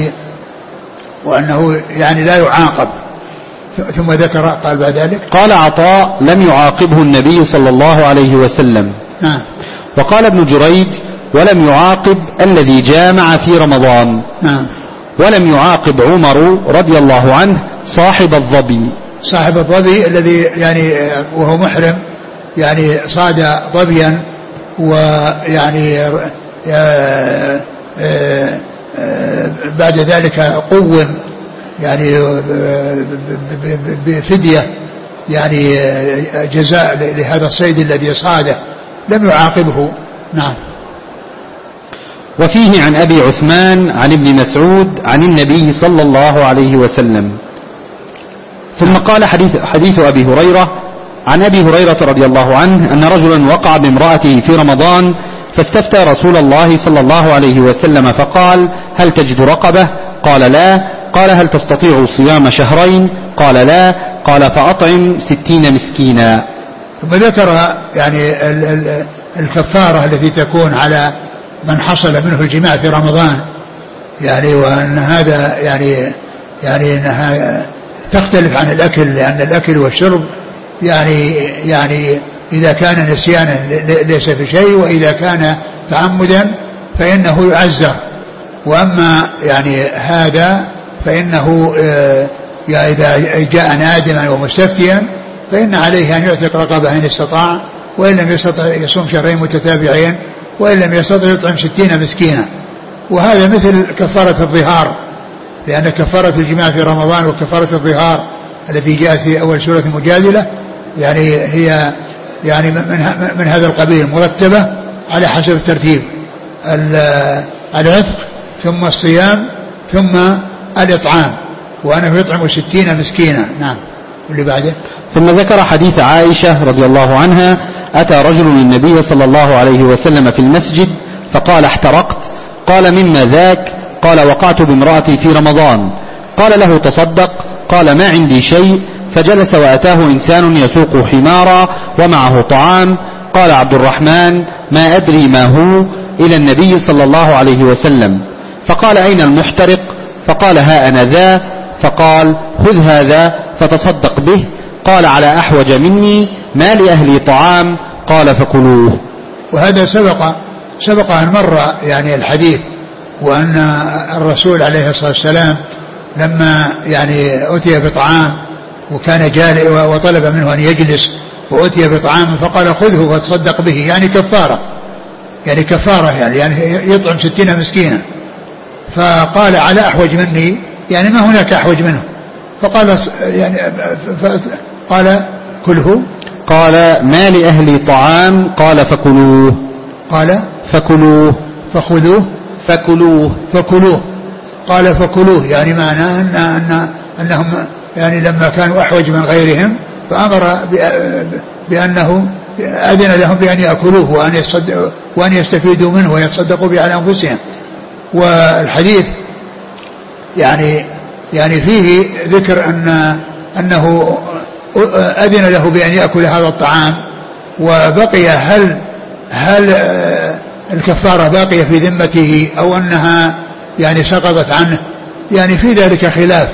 يعني لا يعاقب. ثم ذكر قال بعد ذلك قال عطاء لم يعاقبه النبي صلى الله عليه وسلم. نعم. وقال ابن جريج ولم يعاقب الذي جامع في رمضان. نعم. ولم يعاقب عمر رضي الله عنه صاحب الظبي. صاحب الظبي الذي يعني وهو محرم يعني صاد ظبيا ويعني بعد ذلك قوم يعني بفدية يعني جزاء لهذا الصيد الذي صاده، لم يعاقبه. نعم. وفيه عن أبي عثمان عن ابن مسعود عن النبي صلى الله عليه وسلم. ثم قال حديث أبي هريرة عن أبي هريرة رضي الله عنه أن رجلا وقع بامرأته في رمضان فاستفتى رسول الله صلى الله عليه وسلم فقال هل تجد رقبة؟ قال لا. قال هل تستطيع صيام شهرين؟ قال لا. قال فأطعم 60 مسكينا. ثم ذكر يعني الكفارة التي تكون على من حصل منه الجماع في رمضان، يعني وأن هذا يعني أنها تختلف عن الأكل، لأن الأكل والشرب يعني إذا كان نسيانا ليس في شيء، وإذا كان تعمدا فإنه يعزر. وأما يعني هذا فإنه إذا جاء نادما ومستفتيا فإن عليه أن يعتق رقبة إن استطاع، وإن لم يستطع يصوم شهرين متتابعين، وإن لم يستطع يطعم 60 مسكينا. وهذا مثل كفارة الظهار، لأن كفارة الجماع في رمضان وكفارة الظهار التي جاءت في أول سورة المجادلة يعني هي يعني من هذا القبيل، مرتبة على حسب الترتيب: العتق ثم الصيام ثم الإطعام، وأنه يطعم 60 مسكينا. نعم. واللي بعده ثم ذكر حديث عائشة رضي الله عنها أتى رجل النبي صلى الله عليه وسلم في المسجد فقال احترقت. قال مما ذاك؟ قال وقعت بامرأتي في رمضان. قال له تصدق. قال ما عندي شيء. فجلس وأتاه إنسان يسوق حمارا ومعه طعام. قال عبد الرحمن ما أدري ما هو إلى النبي صلى الله عليه وسلم. فقال أين المحترق؟ فقال ها أنا ذا. فقال خذ هذا فتصدق به. قال على أحوج مني ما لأهلي طعام. قال فكلوه. وهذا سبق أن مر يعني الحديث، وأن الرسول عليه الصلاة والسلام لما يعني أتي بطعام وكان جالئ وطلب منه أن يجلس وأتي بطعام فقال خذه فتصدق به، يعني كفارة يعني يطعم 60 مسكينا. فقال على أحوج مني، يعني ما هناك أحوج منه. فقال يعني قال كله. قال ما لأهلي طعام. قال فكلوه. قال فكلوه. فخذوه. فكلوه. قال فكلوه، يعني معناه أنهم يعني لما كانوا أحوج من غيرهم فأمر بأنه أذن لهم بأن يأكلوه وأن يستفيدوا منه ويتصدقوا به على أنفسهم. والحديث يعني فيه ذكر أنه أذن له بأن يأكل هذا الطعام وبقي، هل الكفارة باقية في ذمته أو أنها يعني سقطت عنه؟ يعني في ذلك خلاف.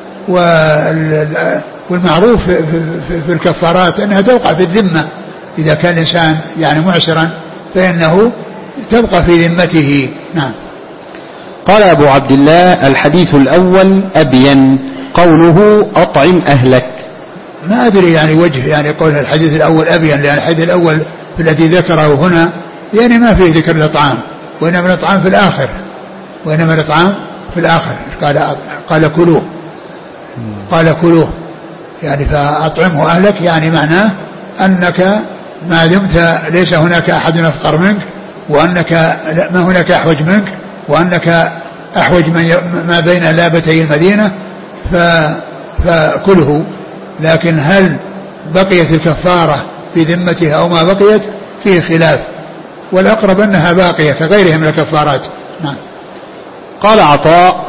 والمعروف في الكفارات أنها توقع في الذمة، إذا كان الإنسان يعني معسرا فإنه تبقى في ذمته. نعم. قال أبو عبد الله: الحديث الأول أبين، قوله أطعم أهلك. ما أدري يعني وجه يعني قول الحديث الأول أبين، لأن الحديث الأول الذي ذكره هنا يعني ما فيه ذكر الإطعام، وإنما الإطعام في الآخر، وإنما الإطعام في الآخر. قال كلوه، قال كلوه يعني فأطعمه أهلك، يعني معناه أنك ما دمت ليس هناك أحد أفقر منك، وأنك ما هناك أحوج منك، وأنك أحوج ما بين لابتي المدينة فكله. لكن هل بقيت الكفارة في ذمتها أو ما بقيت فيه خلاف، والأقرب أنها باقية كغيرها من الكفارات. نعم. قال عطاء: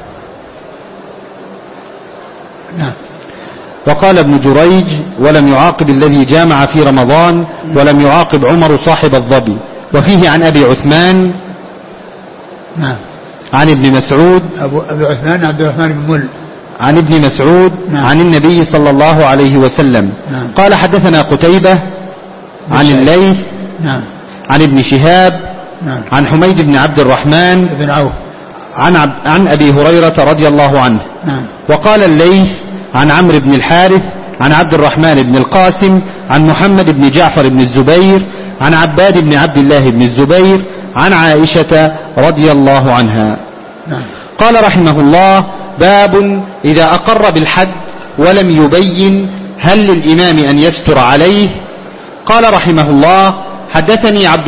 نعم. وقال ابن جريج: ولم يعاقب الذي جامع في رمضان، ولم يعاقب عمر صاحب الظبي. وفيه عن أبي عثمان، نعم، عن ابن مسعود، أبي عثمان عبد الرحمن بن مل، عن ابن مسعود، نعم، عن النبي صلى الله عليه وسلم، نعم. قال: حدثنا قتيبة عن الليث، نعم، عن ابن شهاب، نعم، عن حميد بن عبد الرحمن بن عوف، عن أبي هريرة رضي الله عنه. نعم. وقال الليث عن عمرو بن الحارث عن عبد الرحمن بن القاسم عن محمد بن جعفر بن الزبير عن عباد بن عبد الله بن الزبير عن عائشة رضي الله عنها. نعم. قال رحمه الله: باب إذا أقر بالحد ولم يبين هل للإمام أن يستر عليه. قال رحمه الله: حدثني عبد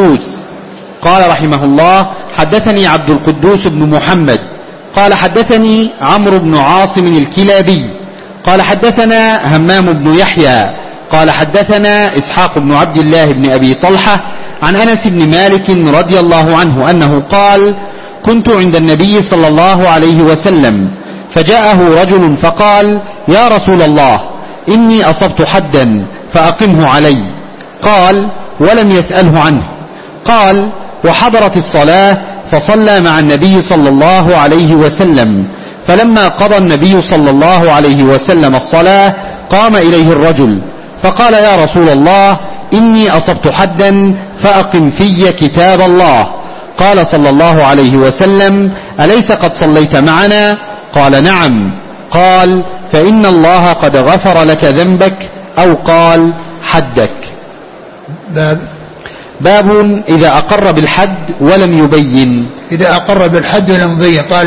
القدوس بن محمد قال حدثني عمرو بن عاصم الكلابي قال حدثنا همام بن يحيى قال حدثنا إسحاق بن عبد الله بن أبي طلحة عن أنس بن مالك رضي الله عنه أنه قال: كنت عند النبي صلى الله عليه وسلم فجاءه رجل فقال: يا رسول الله، إني أصبت حدا فأقمه علي. قال: ولم يسأله عنه. قال: وحضرت الصلاة فصلى مع النبي صلى الله عليه وسلم، فلما قضى النبي صلى الله عليه وسلم الصلاة قام إليه الرجل فقال: يا رسول الله، إني أصبت حدا فأقم في كتاب الله. قال صلى الله عليه وسلم: أليس قد صليت معنا؟ قال: نعم. قال: فإن الله قد غفر لك ذنبك، أو قال: حدك. باب إذا أقر بالحد ولم يبين. إذا أقر بالحد ولم يبين، قال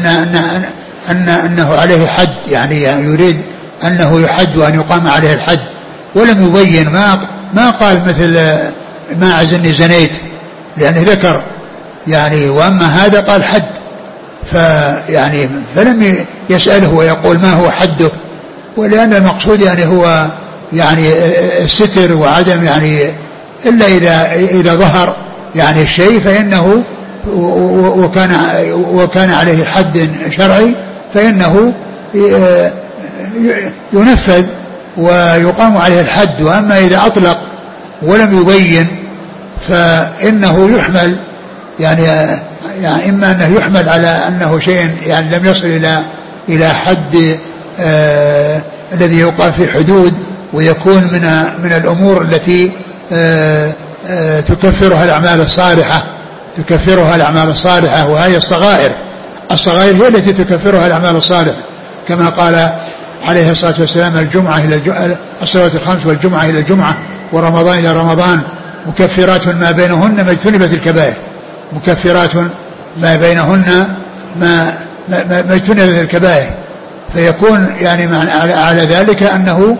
أنه عليه حد، يعني يريد أنه يحد وأن يقام عليه الحد، ولم يبين، ما قال مثل ما أعزني زنيت، لأنه ذكر يعني، وأما هذا قال حد، فيعني فلم يسأله ويقول ما هو حده، ولأن المقصود يعني هو يعني الستر وعدم يعني إلا إذا ظهر يعني الشيء فإنه وكان عليه حد شرعي فإنه ينفذ ويقام عليه الحد. وأما إذا أطلق ولم يبين فإنه يحمل يعني إما أنه يحمل على أنه شيء يعني لم يصل إلى حد الذي يقام في حدود، ويكون من الأمور التي تكفرها الأعمال الصالحة، وهي الصغائر هي التي تكفرها الأعمال الصالحة، كما قال عليه الصلاة والسلام: الجمعة إلى الصلوات الخمس والجمعة إلى الجمعة ورمضان إلى رمضان مكفرات ما بينهن ما اجتنبت الكبائر، مكفرات ما بينهن ما اجتنبت الكبائر. فيكون يعني على ذلك أنه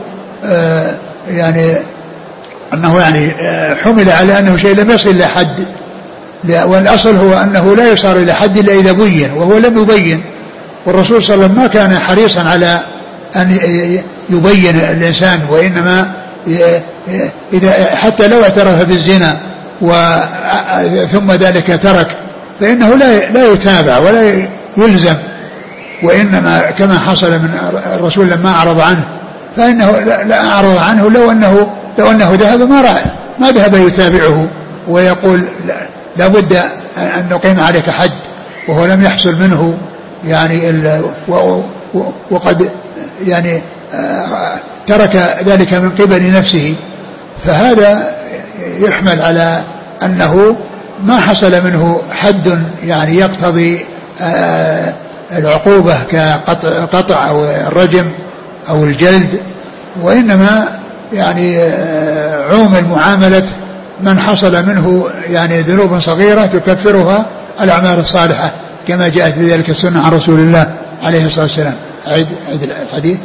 حمل على أنه شيء لم يصل إلى حد، والأصل هو أنه لا يصار إلى حد إلا إذا بين، وهو لم يبين. والرسول صلى الله عليه وسلم ما كان حريصا على أن يبين الإنسان، وإنما إذا حتى لو اعترف بالزنا ثم ذلك ترك فإنه لا يتابع ولا يلزم، وإنما كما حصل من الرسول لما أعرض عنه فإنه لا أعرض عنه لو أنه ذهب ما ذهب يتابعه ويقول لا بد أن نقيم عليك حد وهو لم يحصل منه يعني وقد يعني ترك ذلك من قبل نفسه. فهذا يحمل على أنه ما حصل منه حد يعني يقتضي العقوبة كقطع أو الرجم أو الجلد، وإنما يعني عوم المعاملة من حصل منه يعني ذنوب صغيرة تكفرها الأعمال الصالحة كما جاءت بذلك السنة عن رسول الله عليه الصلاة والسلام. عيد الحديث.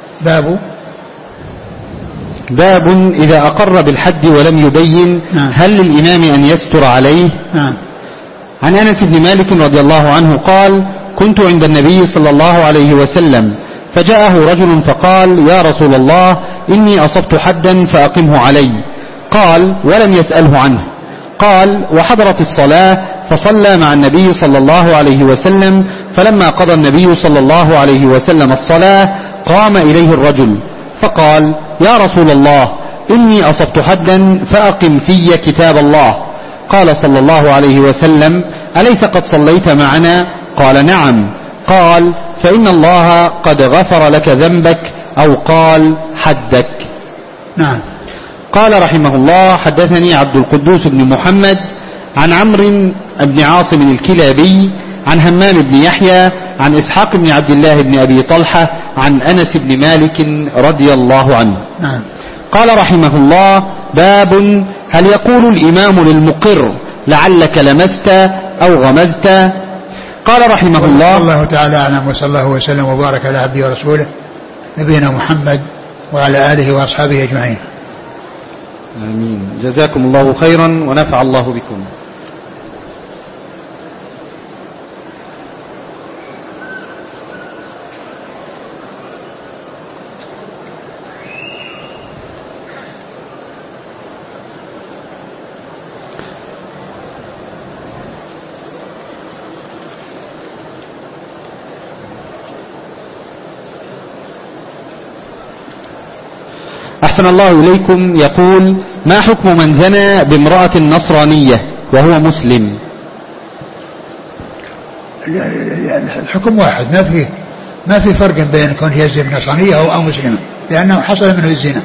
باب إذا أقر بالحد ولم يبين هل للإمام أن يستر عليه؟ عن أنس بن مالك رضي الله عنه قال: كنت عند النبي صلى الله عليه وسلم فجاءه رجل فقال: يا رسول الله إني أصبت حدا فأقمه علي. قال: ولم يسأله عنه. قال: وحضرت الصلاة فصلى مع النبي صلى الله عليه وسلم، فلما قضى النبي صلى الله عليه وسلم الصلاة قام إليه الرجل فقال: يا رسول الله إني أصبت حدا فأقم في كتاب الله. قال صلى الله عليه وسلم: أليس قد صليت معنا؟ قال: نعم. قال: فإن الله قد غفر لك ذنبك، أو قال: حدك. نعم. قال رحمه الله: حدثني عبد القدوس بن محمد عن عمرو بن عاصم الكلابي عن همام بن يحيى عن إسحاق بن عبد الله بن أبي طلحة عن أنس بن مالك رضي الله عنه. نعم. قال رحمه الله: باب هل يقول الإمام للمقر لعلك لمست أو غمزت؟ قال رحمه الله تعالى أعلم، وصلى الله وسلم وبارك على عبده ورسوله نبينا محمد وعلى آله وأصحابه أجمعين. آمين. جزاكم الله خيرا ونفع الله بكم. أحسن الله إليكم. يقول: ما حكم من زنى بامرأة نصرانية وهو مسلم؟ الحكم واحد، ما في فرق بين كون يزني بنصرانية أو مسلمة، لأنه حصل منه الزنا.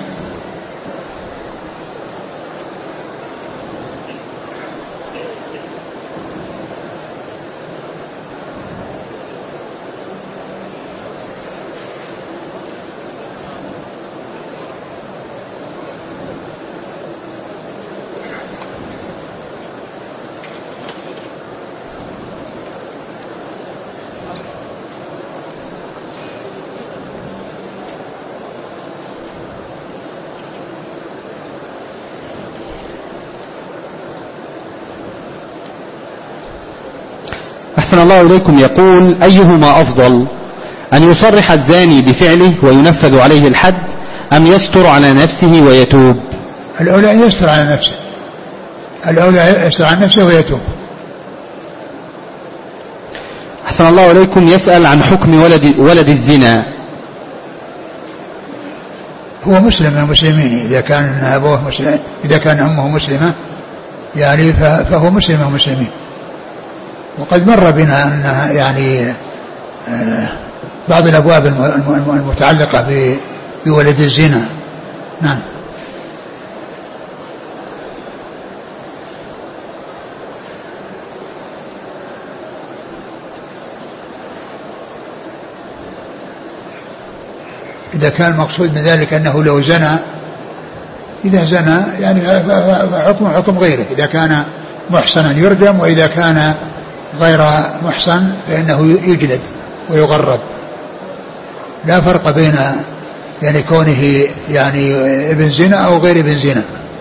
أحسن الله إليكم. يقول: أيهما أفضل، أن يصرح الزاني بفعله وينفذ عليه الحد، أم يستر على نفسه ويتوب؟ الأولى أن يستر على نفسه، الأولى يستر على نفسه ويتوب. أحسن الله إليكم. يسأل عن حكم ولد الزنا. هو مسلم من المسلمين إذا كان أبوه مسلم، إذا كان أمه مسلمة يعني فهو مسلم من المسلمين. وقد مر بنا أن يعني بعض الأبواب المتعلقة بولد الزنا. نعم. إذا كان المقصود من ذلك أنه لو زنى، إذا زنى يعني حكم غيره، إذا كان محصنا يرجم، وإذا كان غير محصن فإنه يجلد ويغرب. لا فرق بين يعني كونه يعني ابن زنا أو غير ابن زنا.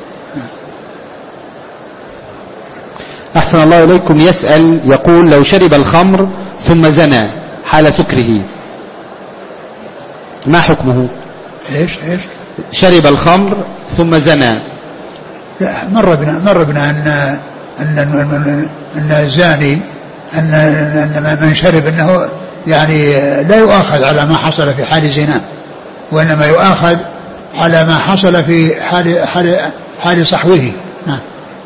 أحسن الله إليكم. يسأل يقول: لو شرب الخمر ثم زنى حال سكره ما حكمه؟ إيش شرب الخمر ثم زنى. لا، مر بنا أن الزاني أن من شرب أنه يعني لا يؤاخذ على ما حصل في حال زنا، وإنما يؤاخذ على ما حصل في حال صحوه. نعم.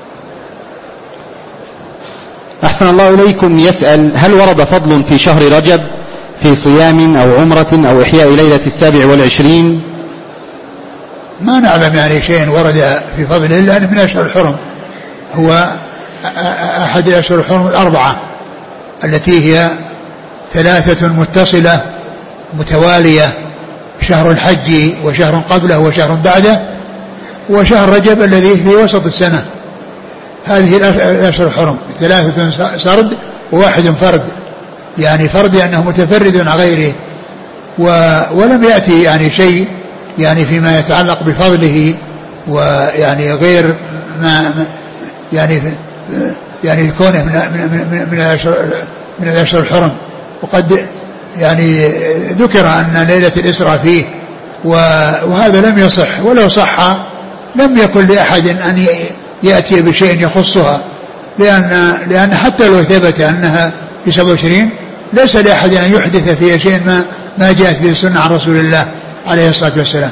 أحسن الله إليكم. يسأل: هل ورد فضل في شهر رجب في صيام أو عمرة أو إحياء ليلة 27؟ ما نعلم يعني شيء ورد في فضله، إلا أنه من أشهر الحرم، هو أحد أشهر الحرم الأربعة التي هي 3 متصلة متوالية: شهر الحج وشهر قبله وشهر بعده وشهر رجب الذي في وسط السنة. هذه الأشهر الحرم 3 سرد و1 فرد، يعني فرد لأنه متفرد عن غيره، ولم يأتي يعني شيء يعني فيما يتعلق بفضله، ويعني غير ما يعني كونه من الأشهر الحرم. وقد يعني ذكر أن ليلة الإسراء فيه، وهذا لم يصح، ولو صح لم يكن لأحد أن يأتي بشيء يخصها، لأن حتى لو ثبت أنها في 27 ليس لأحد أن يحدث فيها شيء ما جاءت به السنة عن رسول الله عليه الصلاة والسلام.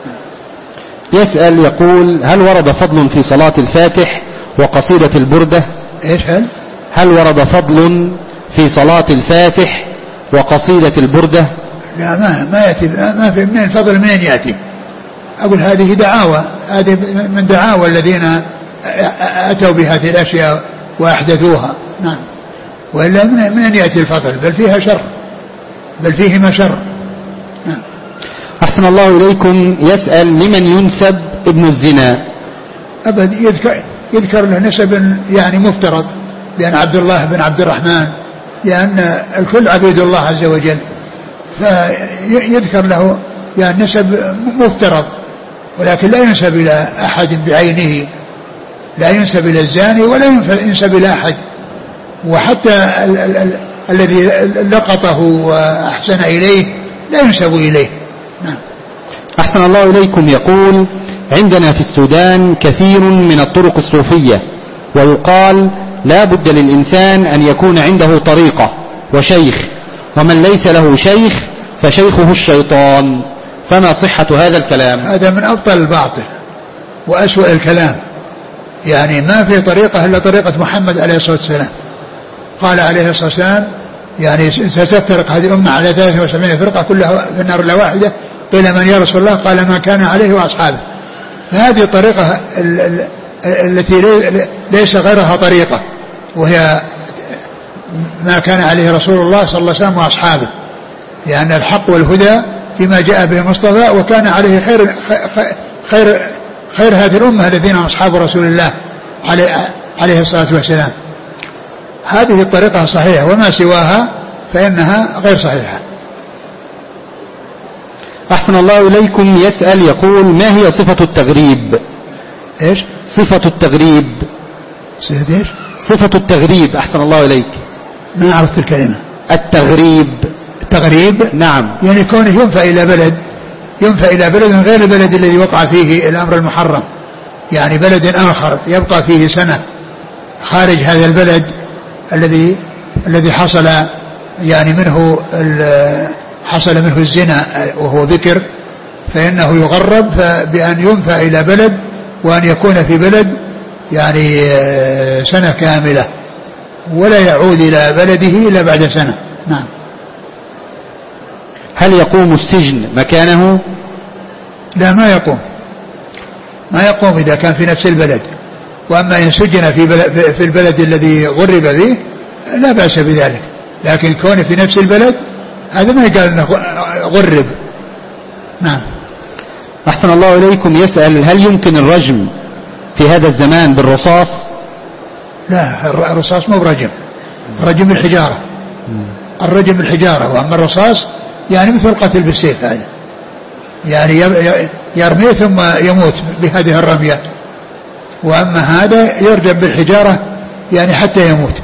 يسأل يقول: هل ورد فضل في صلاة الفاتح وقصيدة البردة؟ إيش هل ورد فضل في صلاة الفاتح وقصيدة البردة؟ لا، ما يأتي، ما في. من الفضل منين يأتي؟ أقول هذه دعاوى، هذه من دعاوى الذين أتوا بهذه الأشياء وأحدثوها. نعم. وإلا من يأتي الفضل؟ بل فيها شر، بل فيهما شر. نعم. أحسن الله إليكم. يسأل: لمن ينسب ابن الزنا؟ أبد يذكر له نسب يعني مفترض، لأن عبد الله بن عبد الرحمن، لأن الكل عبيد الله عز وجل، فيذكر له يعني نسب مفترض، ولكن لا ينسب إلى أحد بعينه، لا ينسب إلى الزاني ولا ينسب إلى أحد، وحتى الذي لقطه وأحسن إليه لا ينسب إليه. نعم. أحسن الله إليكم. يقول: عندنا في السودان كثير من الطرق الصوفية، ويقال لا بد للإنسان أن يكون عنده طريقة وشيخ، ومن ليس له شيخ فشيخه الشيطان، فما صحة هذا الكلام؟ هذا من أبطل الباطل وأسوأ الكلام. يعني ما في طريقة إلا طريقة محمد عليه الصلاة والسلام. قال عليه الصلاة والسلام: يعني ستفترق هذه الأمة على 73 فرقة كلها في النار إلا واحدة. قيل: من يا رسول الله؟ قال: ما كان عليه وأصحابه. فهذه الطريقة التي ليس غيرها طريقة، وهي ما كان عليه رسول الله صلى الله عليه وسلم وأصحابه، لأن الحق والهدى فيما جاء به المصطفى، وكان عليه خير هذه الأمة الذين أصحاب رسول الله عليه الصلاة والسلام. هذه الطريقة صحيحة، وما سواها فإنها غير صحيحة. أحسن الله إليكم. يسأل يقول: ما هي صفة التغريب؟ إيش صفة التغريب؟ صفة إيش؟ صفة التغريب. أحسن الله إليك. ما عرفت الكلمة. التغريب. نعم. يعني كونه ينفى إلى بلد غير البلد الذي وقع فيه الأمر المحرم، يعني بلد آخر يبقى فيه سنة خارج هذا البلد الذي حصل يعني حصل منه الزنا وهو بكر، فإنه يغرب بأن ينفى إلى بلد، وأن يكون في بلد يعني سنة كاملة، ولا يعود إلى بلده إلا بعد سنة. نعم. هل يقوم السجن مكانه؟ لا، ما يقوم إذا كان في نفس البلد. وأما إن سجن في البلد الذي غرب به لا بأس بذلك، لكن كونه في نفس البلد هذا ما يقال أنه غرب. نعم. أحسن الله إليكم. يسأل: هل يمكن الرجم في هذا الزمان بالرصاص؟ لا، الرصاص مو برجم، الرجم بالحجارة. الرجم بالحجارة، وأما الرصاص يعني مثل القتل بالسيف، هذا يعني يرميه ثم يموت بهذه الرمية، وأما هذا يرجم بالحجارة يعني حتى يموت.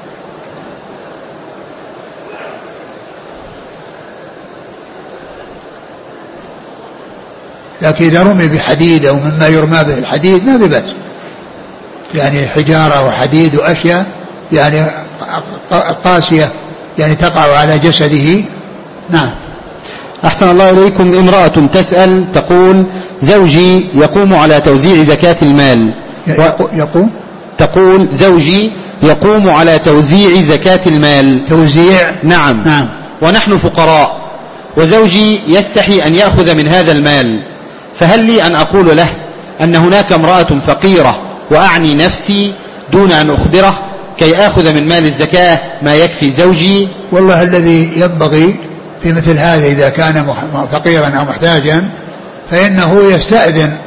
لكن إذا رمي بحديد أو مما يرمى به الحديد ما ببأس، يعني حجارة وحديد وأشياء يعني قاسية يعني تقع على جسده. نعم. أحسن الله إليكم. امرأة تسأل تقول: زوجي يقوم على توزيع زكاة المال. تقول: زوجي يقوم على توزيع زكاة المال. توزيع؟ نعم. ونحن فقراء، وزوجي يستحي أن يأخذ من هذا المال، فهل لي أن أقول له أن هناك امرأة فقيرة وأعني نفسي دون أن أخبره كي آخذ من مال الزكاة ما يكفي زوجي؟ والله الذي ينبغي في مثل هذا إذا كان فقيرا أو محتاجا فإنه يستأذن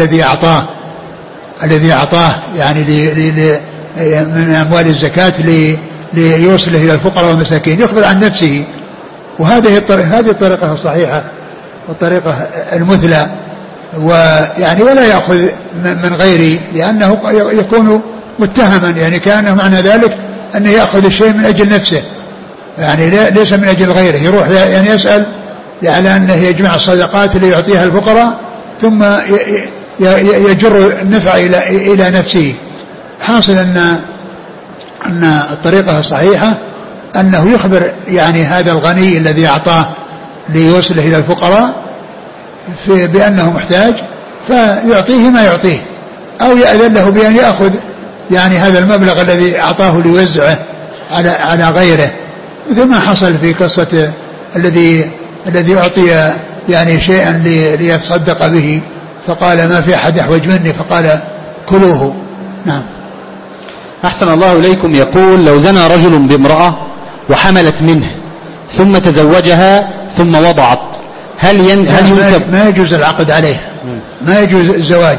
الذي أعطاه يعني من أموال الزكاة ليوصله إلى الفقراء والمساكين، يخبر عن نفسه. وهذه الطريقة الصحيحة والطريقة المثلى، ويعني ولا يأخذ من غيره، لأنه يكون متهما، يعني كان معنى ذلك أنه يأخذ الشيء من أجل نفسه، يعني ليس من أجل غيره. يروح يعني يسأل على أنه يجمع الصدقات اللي يعطيها الفقراء ثم يجر النفع إلى نفسه. حاصل أن الطريقة الصحيحة أنه يخبر يعني هذا الغني الذي أعطاه ليوصله إلى الفقراء بأنه محتاج، فيعطيه ما يعطيه، أو يأذن له بأن يأخذ يعني هذا المبلغ الذي أعطاه ليوزعه على غيره، مثل ما حصل في قصة الذي أعطي يعني شيئا ليتصدق به فقال: ما في أحد أحوج مني، فقال: كلوه. نعم. أحسن الله إليكم. يقول: لو زنى رجل بامرأة وحملت منه ثم تزوجها ثم وضعت، هل ينسب؟ ما يجوز العقد عليها، ما يجوز الزواج،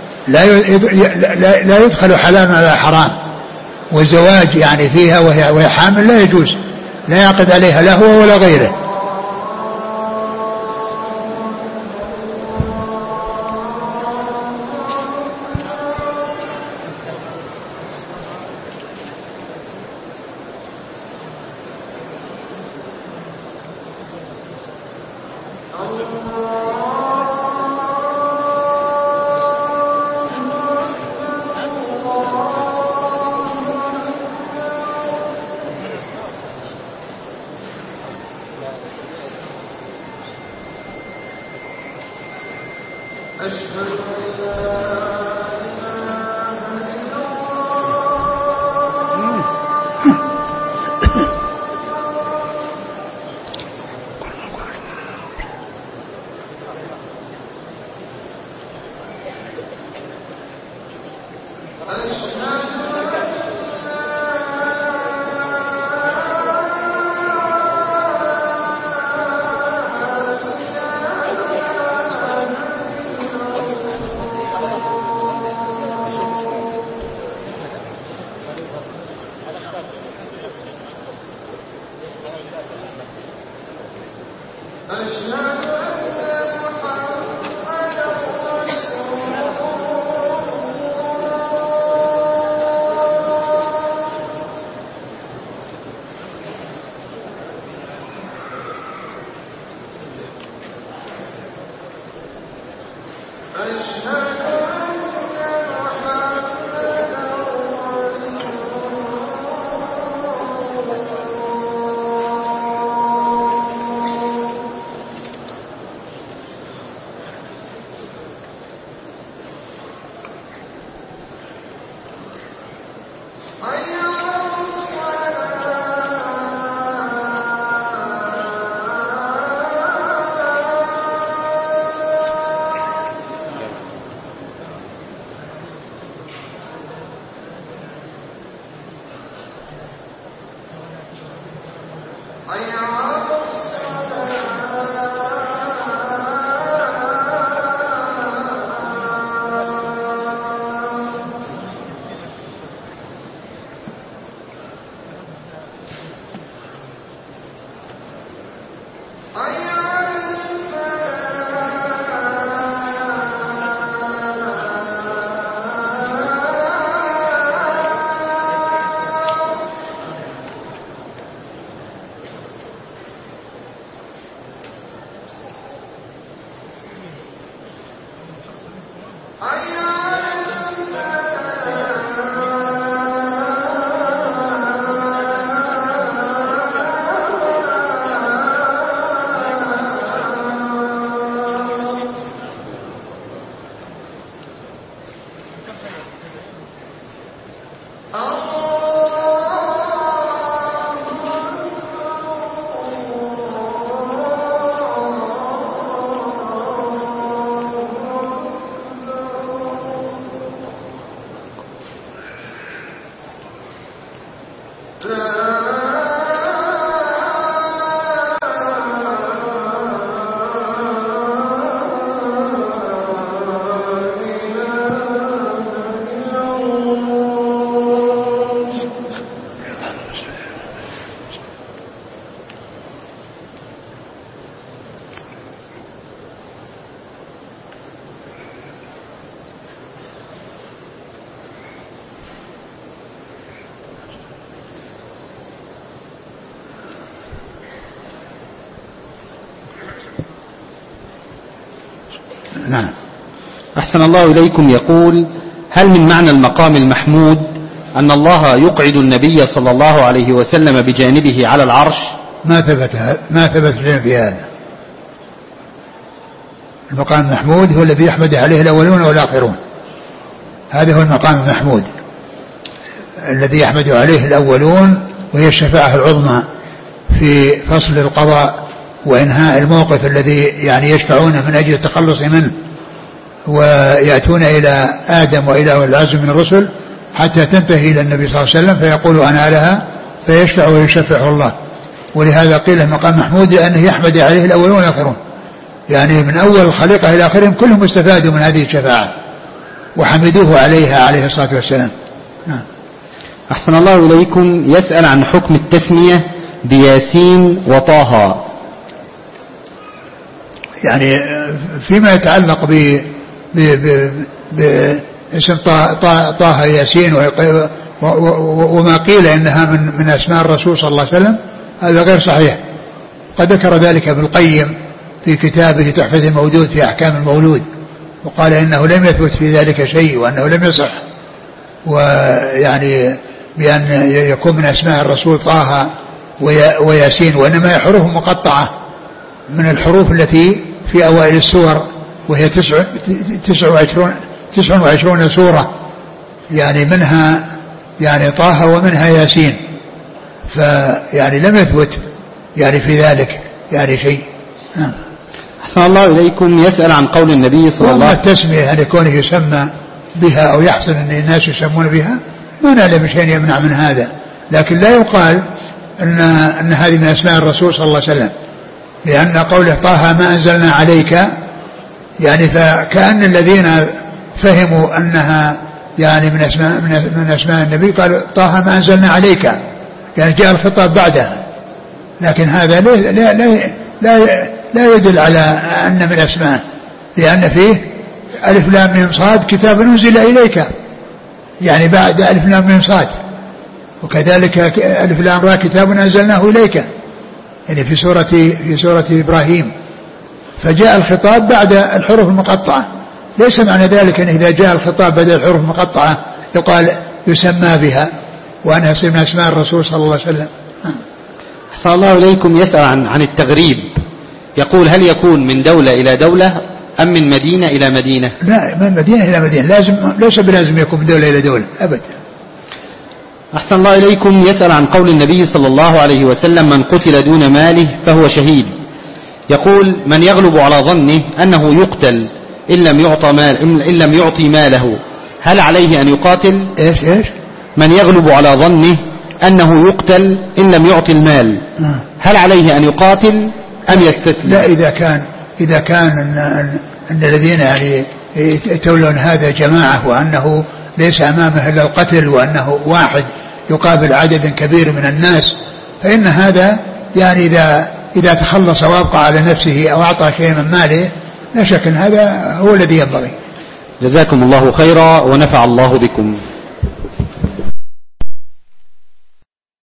لا يدخل حلال على حرام، والزواج يعني فيها وهي حامل لا يجوز، لا يعقد عليها لا هو ولا غيره. نعم. أحسن الله إليكم. يقول: هل من معنى المقام المحمود أن الله يقعد النبي صلى الله عليه وسلم بجانبه على العرش؟ ما ثبت شيء في هذا. المقام المحمود هو الذي يحمد عليه الأولون والآخرون، هذا هو المقام المحمود الذي يحمد عليه الأولون، وهي الشفاعة العظمى في فصل القضاء وإنهاء الموقف الذي يعني يشفعونه من أجل التخلص منه، ويأتون إلى آدم وإلى العزم من الرسل حتى تنتهي إلى النبي صلى الله عليه وسلم فيقول أنا لها، فيشفع ويشفعه الله. ولهذا قيل المقام محمود لأنه يحمد عليه الأولون والآخرون، يعني من أول الخليقة إلى آخرهم كلهم استفادوا من هذه الشفاعة وحمدوه عليها عليه الصلاة والسلام. نعم. أحسن الله إليكم. يسأل عن حكم التسمية بياسين وطه. يعني فيما يتعلق باسم طه ياسين وما قيل إنها من أسماء الرسول صلى الله عليه وسلم، هذا غير صحيح. قد ذكر ذلك ابن القيم في كتابه تحفة المولود في أحكام المولود، وقال إنه لم يثبت في ذلك شيء وأنه لم يصح، ويعني بأن يكون من أسماء الرسول طه وياسين، وإنما هي حروف مقطعة من الحروف التي في أوائل السور، وهي 29 سورة، يعني منها يعني طه ومنها ياسين، فيعني لم يثبت يعني في ذلك يعني شيء. أحسن الله إليكم. يسأل عن قول النبي صلى الله عليه وسلم التسمية أن يكون يسمى بها أو يحسن أن الناس يسمون بها، ما نعلم شيء يمنع من هذا، لكن لا يقال أن هذه من أسماء الرسول صلى الله عليه وسلم، لأن قوله طه ما أنزلنا عليك يعني فكأن الذين فهموا أنها يعني من أسماء النبي قالوا طه ما أنزلنا عليك، يعني جاء الخطاب بعدها، لكن هذا لا يدل على أن من أسماء، لأن فيه ألف لام ميم صاد كتاب أنزل إليك، يعني بعد ألف لام ميم صاد، وكذلك ألف لام را كتاب أنزلناه إليك، يعني في سورة إبراهيم، فجاء الخطاب بعد الحروف المقطعة. ليس معنى ذلك أن إذا جاء الخطاب بعد الحروف المقطعة يقال يسمى بها وأنها من أسماء الرسول صلى الله عليه وسلم. أحسن الله إليكم. يسأل عن التغريب، يقول: هل يكون من دولة إلى دولة أم من مدينة إلى مدينة؟ لا، من مدينة إلى مدينة، ليس بلازم يكون من دولة إلى دولة أبدا. أحسن الله إليكم. يسأل عن قول النبي صلى الله عليه وسلم: من قتل دون ماله فهو شهيد. يقول: من يغلب على ظنه أنه يقتل إن لم يعطي ماله، هل عليه أن يقاتل؟ إيش؟ من يغلب على ظنه أنه يقتل إن لم يعطي المال، هل عليه أن يقاتل أم يستسلم؟ لا، إذا كان أن الذين يعني يتولون هذا جماعة، وأنه ليس أمامه إلا القتل، وأنه واحد يقابل عدد كبير من الناس، فإن هذا يعني إذا تخلص وابقى على نفسه أو أعطى شيء من ماله لا شك أن هذا هو الذي ينبغي. جزاكم الله خيرا ونفع الله بكم.